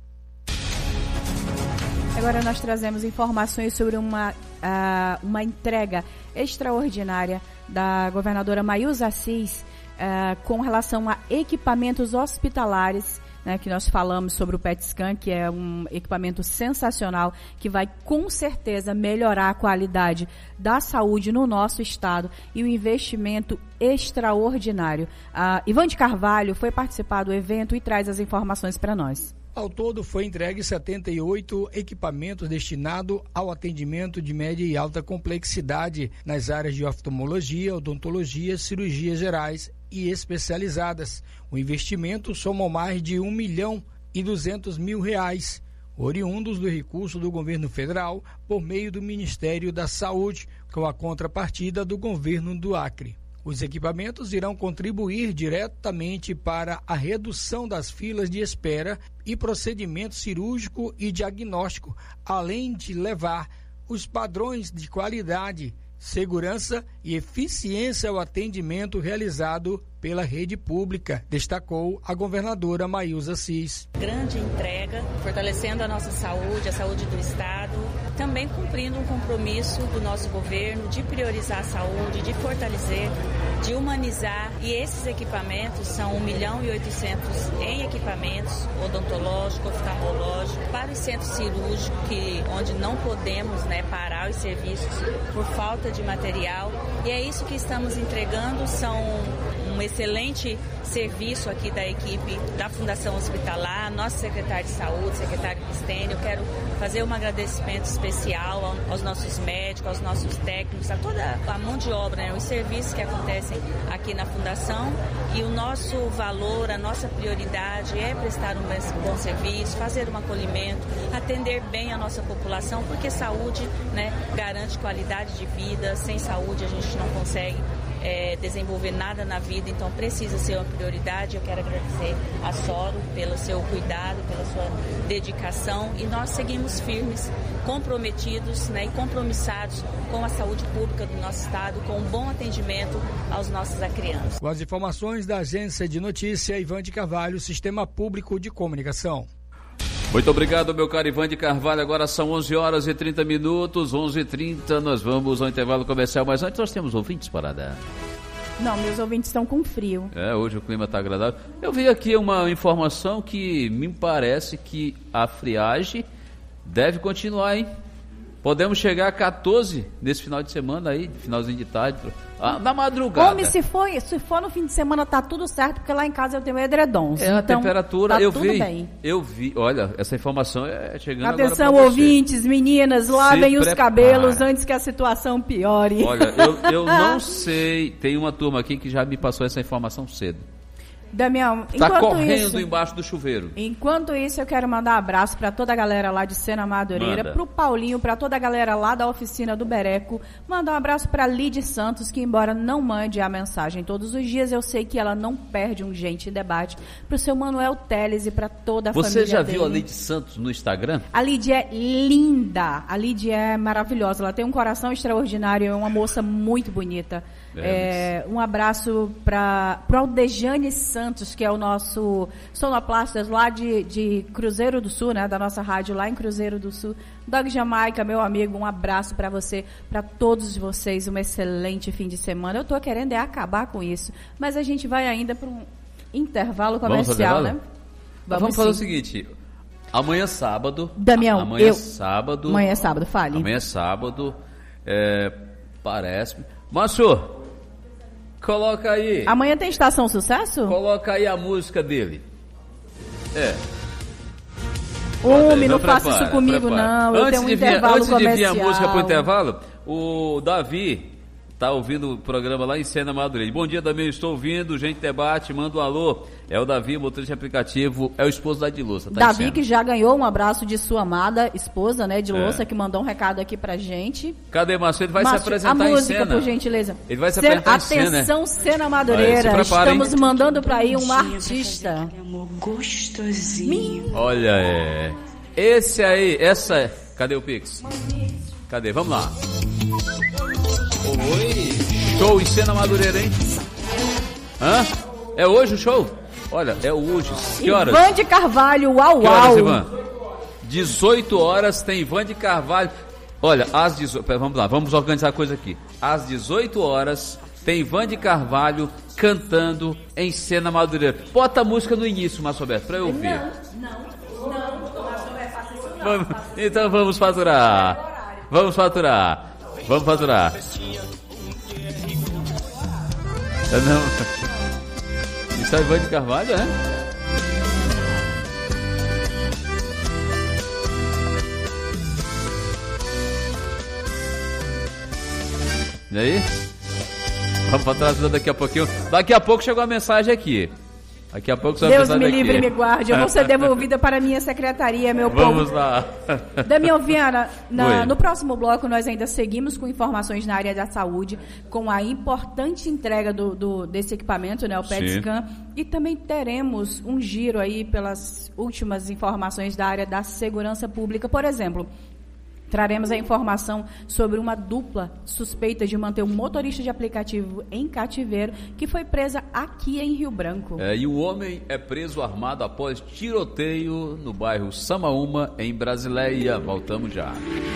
Agora nós trazemos informações sobre uma entrega extraordinária da governadora Maísa Assis com relação a equipamentos hospitalares, né, que nós falamos sobre o PET Scan, que é um equipamento sensacional, que vai com certeza melhorar a qualidade da saúde no nosso estado e um investimento extraordinário. Ivan de Carvalho foi participar do evento e traz as informações para nós. Ao todo, foi entregue 78 equipamentos destinados ao atendimento de média e alta complexidade nas áreas de oftalmologia, odontologia, cirurgias gerais e especializadas. O investimento somou mais de R$1.200.000, oriundos do recurso do governo federal por meio do Ministério da Saúde, com a contrapartida do governo do Acre. Os equipamentos irão contribuir diretamente para a redução das filas de espera e procedimento cirúrgico e diagnóstico, além de levar os padrões de qualidade, segurança e eficiência ao atendimento realizado pela rede pública, destacou a governadora Maísa Assis. Grande entrega, fortalecendo a nossa saúde, a saúde do Estado, também cumprindo um compromisso do nosso governo de priorizar a saúde, de fortalecer, de humanizar. E esses equipamentos são 1.800.000 em equipamentos odontológico, oftalmológico, para os centros cirúrgicos, onde não podemos parar os serviços por falta de material. E é isso que estamos entregando, são um excelente serviço aqui da equipe da Fundação Hospitalar, nosso secretário de Saúde, secretário Cristênio. Eu quero fazer um agradecimento especial aos nossos médicos, aos nossos técnicos, a toda a mão de obra, os serviços que acontecem aqui na Fundação. E o nosso valor, a nossa prioridade é prestar um bom serviço, fazer um acolhimento, atender bem a nossa população, porque saúde garante qualidade de vida. Sem saúde a gente não consegue desenvolver nada na vida, então precisa ser uma prioridade. Eu quero agradecer a Soro pelo seu cuidado, pela sua dedicação, e nós seguimos firmes, comprometidos e compromissados com a saúde pública do nosso estado, com um bom atendimento aos nossos acreanos. Com as informações da Agência de Notícia, Ivan de Carvalho, Sistema Público de Comunicação. Muito obrigado, meu caro Ivan de Carvalho. Agora são 11h30, 11h30. Nós vamos ao intervalo comercial, mas antes nós temos ouvintes, Parada. Não, meus ouvintes estão com frio. Hoje o clima está agradável. Eu vi aqui uma informação que me parece que a friagem deve continuar, hein? Podemos chegar a 14 nesse final de semana aí, finalzinho de tarde, na madrugada. Homem, se for no fim de semana, tá tudo certo, porque lá em casa eu tenho edredons. A então, temperatura, tá tudo bem. Eu vi, olha, essa informação é chegando Atenção, agora pra ouvintes, meninas, lavem os cabelos antes que a situação piore. Olha, eu não sei, tem uma turma aqui que já me passou essa informação cedo. Damião, tá correndo embaixo do chuveiro. Enquanto isso, eu quero mandar um abraço para toda a galera lá de Sena Madureira, pro Paulinho, para toda a galera lá da oficina do Bereco. Mandar um abraço para Lidy Santos, que embora não mande a mensagem todos os dias, eu sei que ela não perde um Gente em Debate. Pro seu Manuel Teles e para toda a família dele. Você já dele. viu a Lidy Santos no Instagram? A Lidy é linda, a Lidy é maravilhosa, ela tem um coração extraordinário, é uma moça muito bonita. Um abraço para o Aldejane Santos, que é o nosso sonoplastas lá de Cruzeiro do Sul, né, da nossa rádio lá em Cruzeiro do Sul. Doug Jamaica, meu amigo, um abraço para você, para todos vocês, um excelente fim de semana. Eu tô querendo acabar com isso, mas a gente vai ainda para um intervalo comercial, né? Vamos fazer o seguinte, amanhã sábado... Damião, amanhã é sábado, fale. Amanhã é sábado, parece-me... Márcio, coloca aí. Amanhã tem Estação Sucesso? Coloca aí a música dele. Homem, não faça isso comigo, não. Eu tenho um intervalo comercial. Antes de vir a música pro intervalo, o Davi tá ouvindo o programa lá em Sena Madureira. Bom dia, Damião, estou ouvindo, Gente Debate, manda um alô. É o Davi, motorista de aplicativo, é o esposo da Ediluça. Tá Davi, que já ganhou um abraço de sua amada esposa, né, Ediluça, que mandou um recado aqui pra gente. Cadê, Márcio? Ele vai se apresentar em Sena. A música, por gentileza. Ele vai se apresentar em Sena. Atenção, Sena Madureira. Estamos mandando pra aí um artista. Amor gostosinho. Olha, cadê o Pix? Cadê? Vamos lá. Oi, show em Sena Madureira, hein? É hoje o show? Olha, é hoje. Que horas? Ivan de Carvalho, uau, que horas, Ivan? 18 horas tem Ivan de Carvalho. Olha, às 18... Vamos lá, vamos organizar a coisa aqui. Às 18 horas tem Ivan de Carvalho cantando em Sena Madureira. Bota a música no início, Márcio Alberto, pra eu ouvir. Não, Márcio Alberto, faça isso não. Então vamos faturar. Vamos faturar. Não. Isso é Ivan de Carvalho, é? E aí? Vamos para trás daqui a pouquinho. Daqui a pouco chegou a mensagem aqui. Daqui a pouco Deus me livre e me guarde. Eu vou ser devolvida para a minha secretaria, meu povo. Vamos lá. Damião Viana, no próximo bloco nós ainda seguimos com informações na área da saúde, com a importante entrega desse equipamento, né, o PET-Scan, e também teremos um giro aí pelas últimas informações da área da segurança pública. Por exemplo, traremos a informação sobre uma dupla suspeita de manter um motorista de aplicativo em cativeiro que foi presa aqui em Rio Branco. E o homem é preso armado após tiroteio no bairro Samaúma, em Brasileia. Voltamos já.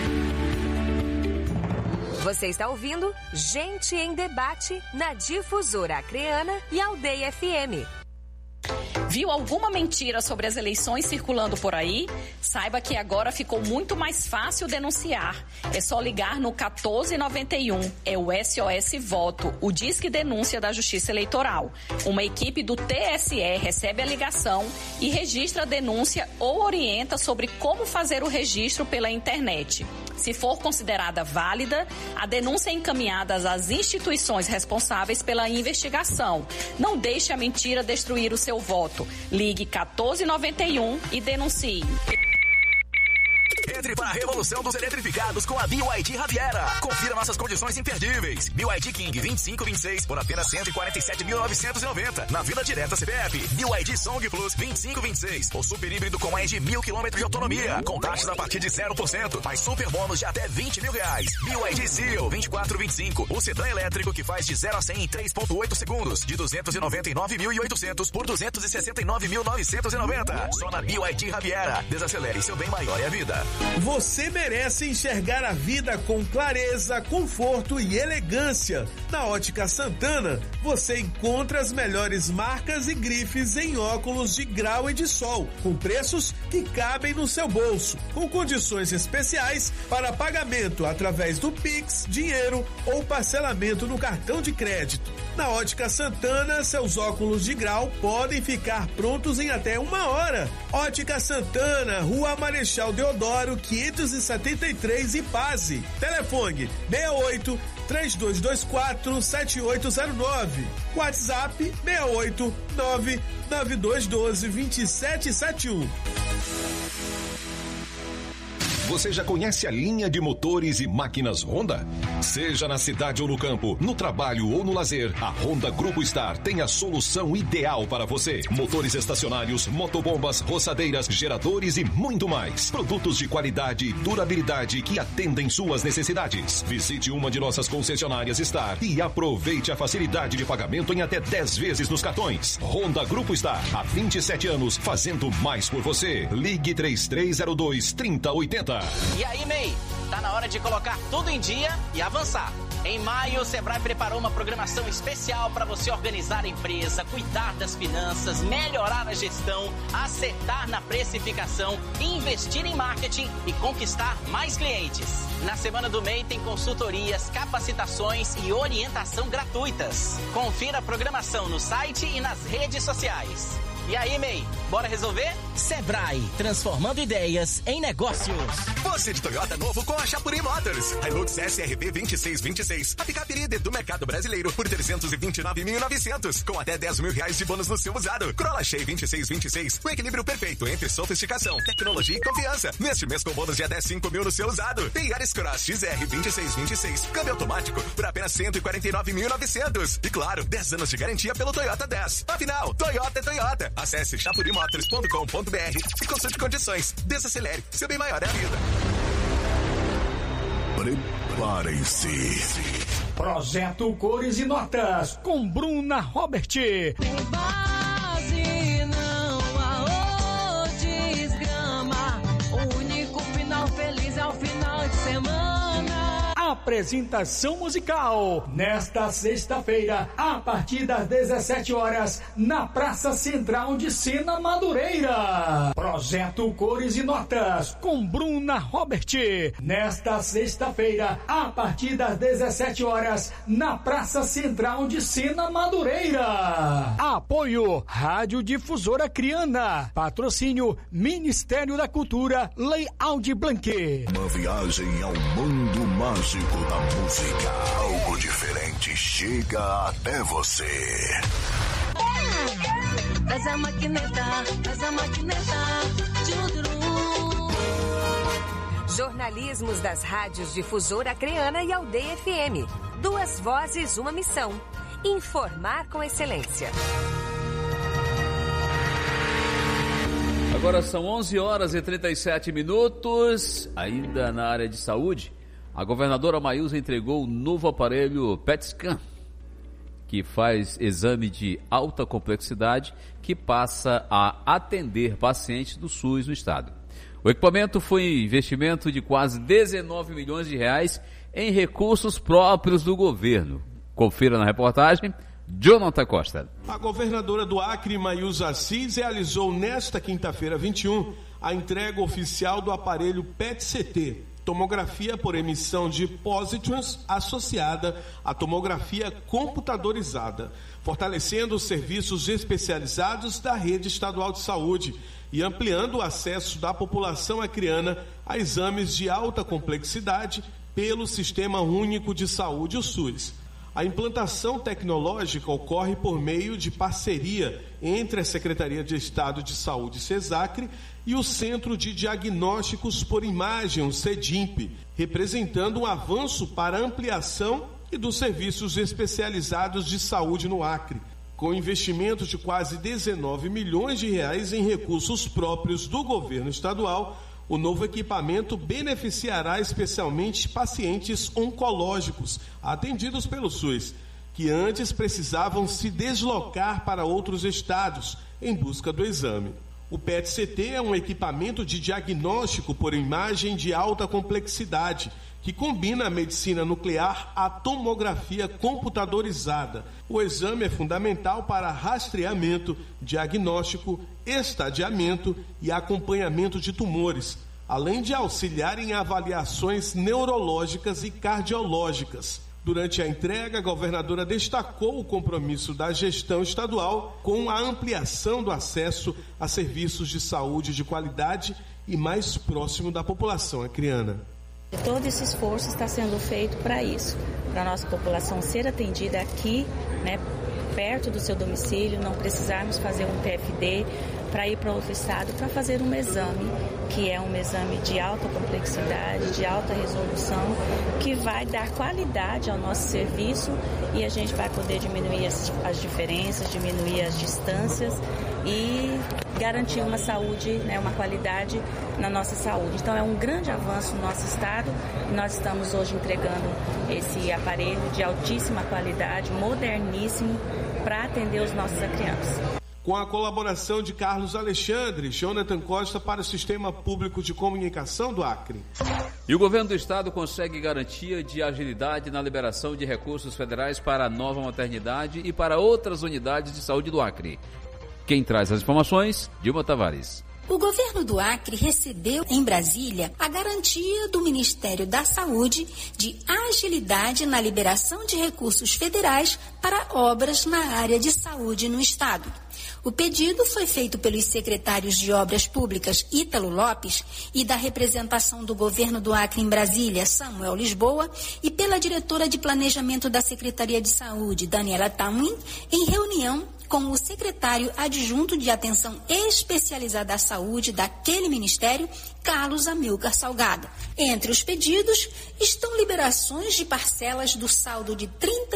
Você está ouvindo Gente em Debate na Difusora Acreana e Aldeia FM. Viu alguma mentira sobre as eleições circulando por aí? Saiba que agora ficou muito mais fácil denunciar. É só ligar no 1491. É o SOS Voto, o Disque Denúncia da Justiça Eleitoral. Uma equipe do TSE recebe a ligação e registra a denúncia ou orienta sobre como fazer o registro pela internet. Se for considerada válida, a denúncia é encaminhada às instituições responsáveis pela investigação. Não deixe a mentira destruir o seu voto. Ligue 1491 e denuncie. Entre para a revolução dos eletrificados com a BYD Riviera. Confira nossas condições imperdíveis. BYD King 2526 por apenas 147.990 na Vila Direta CPF. BYD Song Plus 2526, o super híbrido com mais de 1.000 km de autonomia, com taxas a partir de 0%, mais super bônus de até R$20 mil. BYD Seal 2425, o sedã elétrico que faz de 0 a 100 em 3.8 segundos, de 299.800 por 269.990. Só na BYD Riviera. Desacelere, seu bem maior é a vida. Você merece enxergar a vida com clareza, conforto e elegância. Na Ótica Santana, você encontra as melhores marcas e grifes em óculos de grau e de sol, com preços que cabem no seu bolso, com condições especiais para pagamento através do Pix, dinheiro ou parcelamento no cartão de crédito. Na Ótica Santana, seus óculos de grau podem ficar prontos em até 1 hora. Ótica Santana, Rua Marechal Deodoro, 573, Ipase. Telefone 68 3224 7809. WhatsApp 68 99212 2771. Você já conhece a linha de motores e máquinas Honda? Seja na cidade ou no campo, no trabalho ou no lazer, a Honda Grupo Star tem a solução ideal para você. Motores estacionários, motobombas, roçadeiras, geradores e muito mais. Produtos de qualidade e durabilidade que atendem suas necessidades. Visite uma de nossas concessionárias Star e aproveite a facilidade de pagamento em até 10 vezes nos cartões. Honda Grupo Star, há 27 anos, fazendo mais por você. Ligue 3302-3080. E aí, MEI? Tá na hora de colocar tudo em dia e avançar. Em maio, o Sebrae preparou uma programação especial para você organizar a empresa, cuidar das finanças, melhorar a gestão, acertar na precificação, investir em marketing e conquistar mais clientes. Na Semana do MEI tem consultorias, capacitações e orientação gratuitas. Confira a programação no site e nas redes sociais. E aí, MEI, bora resolver? Sebrae, transformando ideias em negócios. Você de Toyota novo com a Chapuri Motors. Hilux SRV 2626. A picape líder do mercado brasileiro por 329.900. Com até 10 mil reais de bônus no seu usado. Corolla Shea 2626. O equilíbrio perfeito entre sofisticação, tecnologia e confiança. Neste mês com bônus de até 5 mil no seu usado. E Yaris Cross XR 2626. Câmbio automático por apenas 149.900. E claro, 10 anos de garantia pelo Toyota 10. Afinal, Toyota é Toyota. Acesse chapurimotors.com.br e consulte condições. Desacelere, seu bem maior é a vida. Preparem-se. Projeto Cores e Notas, com Bruna Robert. Tem base, não há desgrama. O único final feliz é o final de semana. Apresentação musical nesta sexta-feira, a partir das 17 horas, na Praça Central de Sena Madureira. Projeto Cores e Notas, com Bruna Robert. Nesta sexta-feira, a partir das 17 horas, na Praça Central de Sena Madureira. Apoio Rádio Difusora Criana. Patrocínio Ministério da Cultura, Lei Aldir Blanc. Uma viagem ao mundo mágico da música. Algo diferente chega até você. Faz a maquineta, Jornalismos das rádios Difusora Acreana e Aldeia FM. 2 vozes, uma missão. Informar com excelência. Agora são 11 horas e 37 minutos, ainda na área de saúde. A governadora Maísa entregou o novo aparelho PET-Scan, que faz exame de alta complexidade, que passa a atender pacientes do SUS no estado. O equipamento foi um investimento de quase 19 milhões de reais em recursos próprios do governo. Confira na reportagem, Jonathan Costa. A governadora do Acre, Maísa Assis, realizou nesta quinta-feira 21 a entrega oficial do aparelho PET-CT, tomografia por emissão de positrons associada à tomografia computadorizada, fortalecendo os serviços especializados da rede estadual de saúde e ampliando o acesso da população acreana a exames de alta complexidade pelo Sistema Único de Saúde, o SUS. A implantação tecnológica ocorre por meio de parceria entre a Secretaria de Estado de Saúde, SESACRE, e o Centro de Diagnósticos por Imagem, o CEDIMP, representando um avanço para a ampliação e dos serviços especializados de saúde no Acre, com investimento de quase 19 milhões de reais em recursos próprios do governo estadual. O novo equipamento beneficiará especialmente pacientes oncológicos atendidos pelo SUS, que antes precisavam se deslocar para outros estados em busca do exame. O PET-CT é um equipamento de diagnóstico por imagem de alta complexidade, que combina a medicina nuclear à tomografia computadorizada. O exame é fundamental para rastreamento, diagnóstico, estadiamento e acompanhamento de tumores, além de auxiliar em avaliações neurológicas e cardiológicas. Durante a entrega, a governadora destacou o compromisso da gestão estadual com a ampliação do acesso a serviços de saúde de qualidade e mais próximo da população acreana. Todo esse esforço está sendo feito para isso, para a nossa população ser atendida aqui, né, perto do seu domicílio, não precisarmos fazer um TFD para ir para outro estado para fazer um exame, que é um exame de alta complexidade, de alta resolução, que vai dar qualidade ao nosso serviço e a gente vai poder diminuir as diferenças, diminuir as distâncias e garantir uma saúde, né, uma qualidade na nossa saúde. Então é um grande avanço no nosso estado e nós estamos hoje entregando esse aparelho de altíssima qualidade, moderníssimo, para atender os nossos acreanos. Com a colaboração de Carlos Alexandre, Jonathan Costa para o Sistema Público de Comunicação do Acre. E o governo do estado consegue garantia de agilidade na liberação de recursos federais para a nova maternidade e para outras unidades de saúde do Acre. Quem traz as informações? Dilma Tavares. O governo do Acre recebeu em Brasília a garantia do Ministério da Saúde de agilidade na liberação de recursos federais para obras na área de saúde no estado. O pedido foi feito pelos secretários de Obras Públicas Ítalo Lopes e da representação do governo do Acre em Brasília, Samuel Lisboa, e pela diretora de Planejamento da Secretaria de Saúde, Daniela Tauin, em reunião com o secretário adjunto de Atenção Especializada à Saúde daquele ministério, Carlos Amilcar Salgado. Entre os pedidos estão liberações de parcelas do saldo de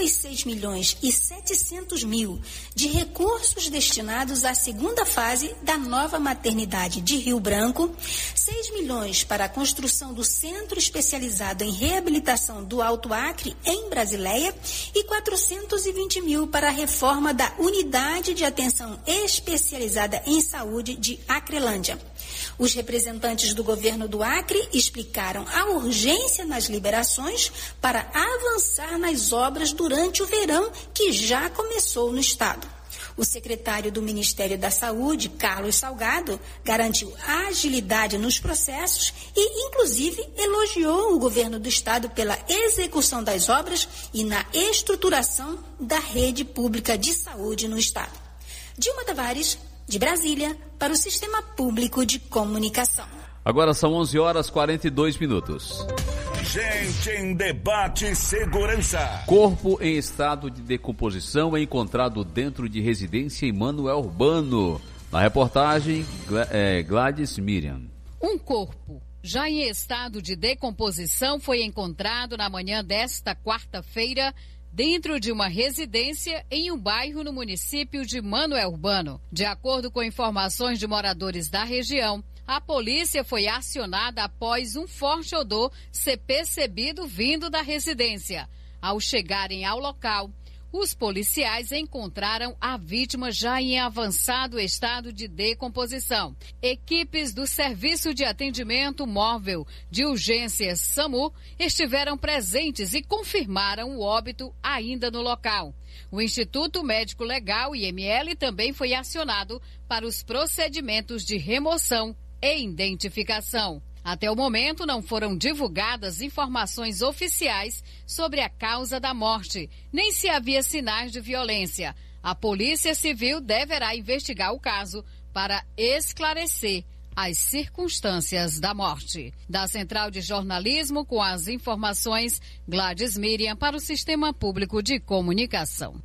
36.700.000 de recursos destinados à segunda fase da nova maternidade de Rio Branco, 6 milhões para a construção do Centro Especializado em Reabilitação do Alto Acre, em Brasileia, e 420 mil para a reforma da Unidade de Atenção Especializada em Saúde de Acrelândia. Os representantes do governo do Acre explicaram a urgência nas liberações para avançar nas obras durante o verão que já começou no estado. O secretário do Ministério da Saúde, Carlos Salgado, garantiu agilidade nos processos e, inclusive, elogiou o governo do estado pela execução das obras e na estruturação da rede pública de saúde no estado. Dilma Tavares, de Brasília, para o Sistema Público de Comunicação. Agora são 11h42. Gente em Debate Segurança. Corpo em estado de decomposição é encontrado dentro de residência em Manoel Urbano. Na reportagem, Gladys Miriam. Um corpo já em estado de decomposição foi encontrado na manhã desta quarta-feira dentro de uma residência em um bairro no município de Manoel Urbano. De acordo com informações de moradores da região, a polícia foi acionada após um forte odor ser percebido vindo da residência. Ao chegarem ao local, os policiais encontraram a vítima já em avançado estado de decomposição. Equipes do Serviço de Atendimento Móvel de Urgências SAMU estiveram presentes e confirmaram o óbito ainda no local. O Instituto Médico Legal, IML, também foi acionado para os procedimentos de remoção e identificação. Até o momento, não foram divulgadas informações oficiais sobre a causa da morte, nem se havia sinais de violência. A Polícia Civil deverá investigar o caso para esclarecer as circunstâncias da morte. Da Central de Jornalismo, com as informações, Gladys Miriam para o Sistema Público de Comunicação.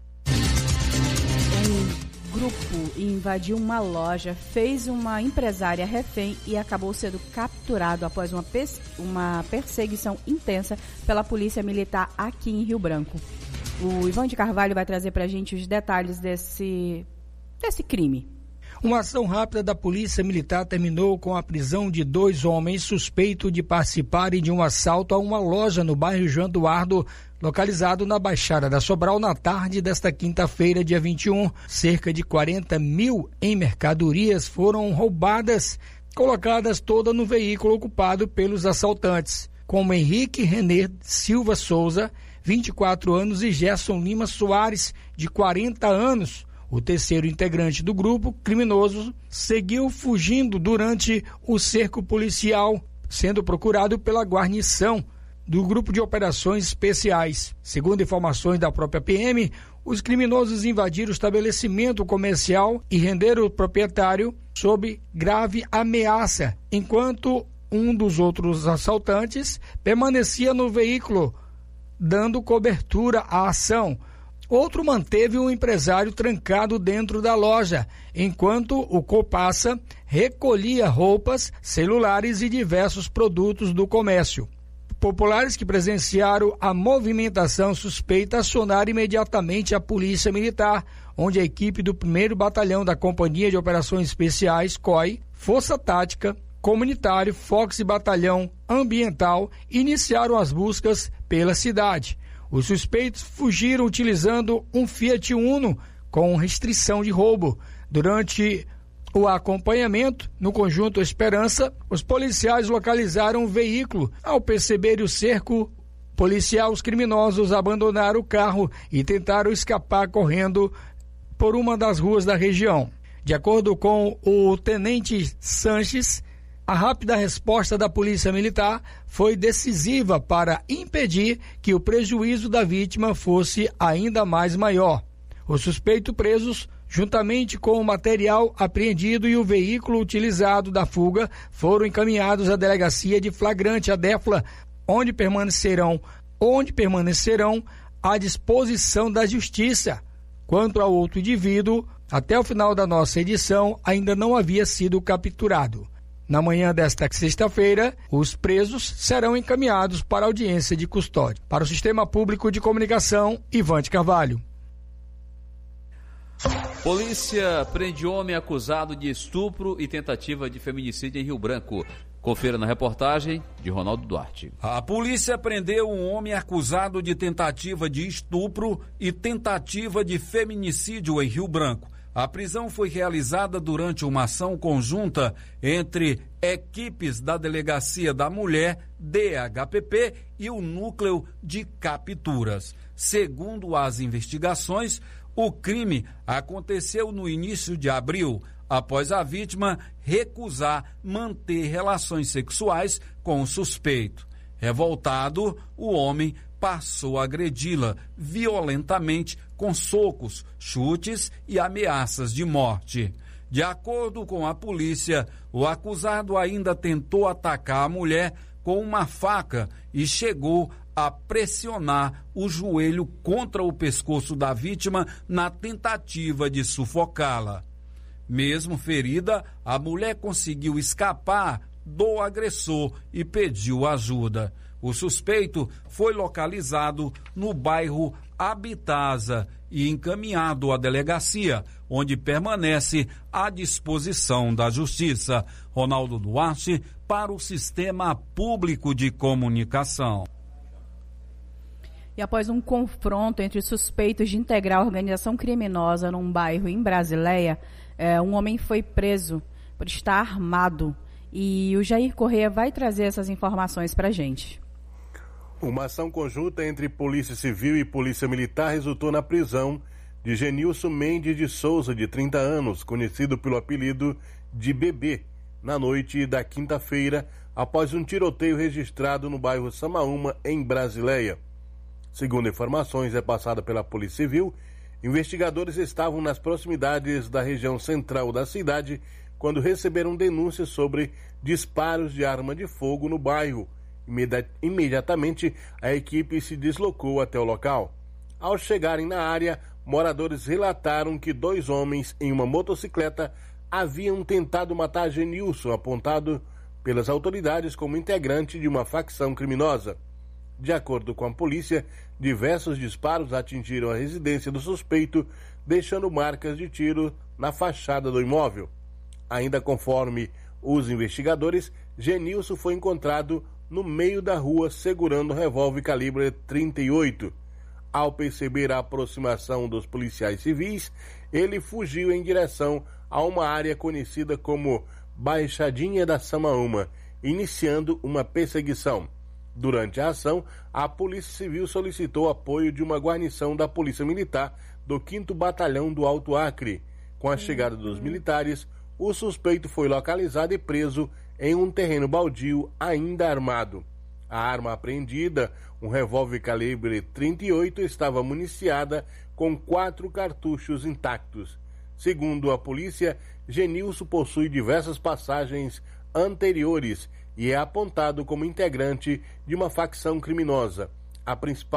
Grupo invadiu uma loja, fez uma empresária refém e acabou sendo capturado após uma perseguição intensa pela polícia militar aqui em Rio Branco. O Ivan de Carvalho vai trazer para a gente os detalhes desse crime. Uma ação rápida da Polícia Militar terminou com a prisão de 2 homens suspeitos de participarem de um assalto a uma loja no bairro João Eduardo, localizado na Baixada da Sobral na tarde desta quinta-feira, dia 21. Cerca de 40 mil em mercadorias foram roubadas, colocadas todas no veículo ocupado pelos assaltantes, como Henrique Renê Silva Souza, 24 anos, e Gerson Lima Soares, de 40 anos. O terceiro integrante do grupo criminoso seguiu fugindo durante o cerco policial, sendo procurado pela guarnição do Grupo de Operações Especiais. Segundo informações da própria PM, os criminosos invadiram o estabelecimento comercial e renderam o proprietário sob grave ameaça, enquanto um dos outros assaltantes permanecia no veículo, dando cobertura à ação. Outro manteve o empresário trancado dentro da loja, enquanto o Copassa recolhia roupas, celulares e diversos produtos do comércio. Populares que presenciaram a movimentação suspeita acionaram imediatamente a Polícia Militar, onde a equipe do 1º Batalhão da Companhia de Operações Especiais, COI, Força Tática, Comunitário, Fox e Batalhão Ambiental iniciaram as buscas pela cidade. Os suspeitos fugiram utilizando um Fiat Uno com restrição de roubo. Durante o acompanhamento, no conjunto Esperança, os policiais localizaram o veículo. Ao perceberem o cerco policial, os criminosos abandonaram o carro e tentaram escapar correndo por uma das ruas da região. De acordo com o tenente Sanches, a rápida resposta da Polícia Militar foi decisiva para impedir que o prejuízo da vítima fosse ainda mais maior. Os suspeitos presos, juntamente com o material apreendido e o veículo utilizado da fuga, foram encaminhados à Delegacia de Flagrante, a DEFLA, onde permanecerão à disposição da Justiça. Quanto ao outro indivíduo, até o final da nossa edição, ainda não havia sido capturado. Na manhã desta sexta-feira, os presos serão encaminhados para a audiência de custódia. Para o Sistema Público de Comunicação, Ivante Carvalho. Polícia prende homem acusado de estupro e tentativa de feminicídio em Rio Branco. Confira na reportagem de Ronaldo Duarte. A polícia prendeu um homem acusado de tentativa de estupro e tentativa de feminicídio em Rio Branco. A prisão foi realizada durante uma ação conjunta entre equipes da Delegacia da Mulher, DHPP, e o Núcleo de Capturas. Segundo as investigações, o crime aconteceu no início de abril, após a vítima recusar manter relações sexuais com o suspeito. Revoltado, o homem passou a agredi-la violentamente com socos, chutes e ameaças de morte. De acordo com a polícia, o acusado ainda tentou atacar a mulher com uma faca e chegou a pressionar o joelho contra o pescoço da vítima na tentativa de sufocá-la. Mesmo ferida, a mulher conseguiu escapar do agressor e pediu ajuda. O suspeito foi localizado no bairro Habitasa e encaminhado à delegacia, onde permanece à disposição da Justiça. Ronaldo Duarte, para o Sistema Público de Comunicação. E após um confronto entre suspeitos de integrar a organização criminosa num bairro em Brasileia, um homem foi preso por estar armado. E o Jair Correia vai trazer essas informações para a gente. Uma ação conjunta entre Polícia Civil e Polícia Militar resultou na prisão de Genilson Mendes de Souza, de 30 anos, conhecido pelo apelido de Bebê, na noite da quinta-feira, após um tiroteio registrado no bairro Samaúma, em Brasileia. Segundo informações repassadas pela Polícia Civil, investigadores estavam nas proximidades da região central da cidade quando receberam denúncias sobre disparos de arma de fogo no bairro. Imediatamente, a equipe se deslocou até o local. Ao chegarem na área, moradores relataram que 2 homens em uma motocicleta haviam tentado matar Genilson, apontado pelas autoridades como integrante de uma facção criminosa. De acordo com a polícia, diversos disparos atingiram a residência do suspeito, deixando marcas de tiro na fachada do imóvel. Ainda conforme os investigadores, Genilson foi encontrado no meio da rua segurando um revólver calibre 38. Ao perceber a aproximação dos policiais civis, ele fugiu em direção a uma área conhecida como Baixadinha da Samaúma, iniciando uma perseguição. Durante a ação, a Polícia Civil solicitou apoio de uma guarnição da Polícia Militar do 5º Batalhão do Alto Acre. Com a chegada dos militares, o suspeito foi localizado e preso em um terreno baldio ainda armado. A arma apreendida, um revólver calibre 38, estava municiada com 4 cartuchos intactos. Segundo a polícia, Genilson possui diversas passagens anteriores e é apontado como integrante de uma facção criminosa. A principal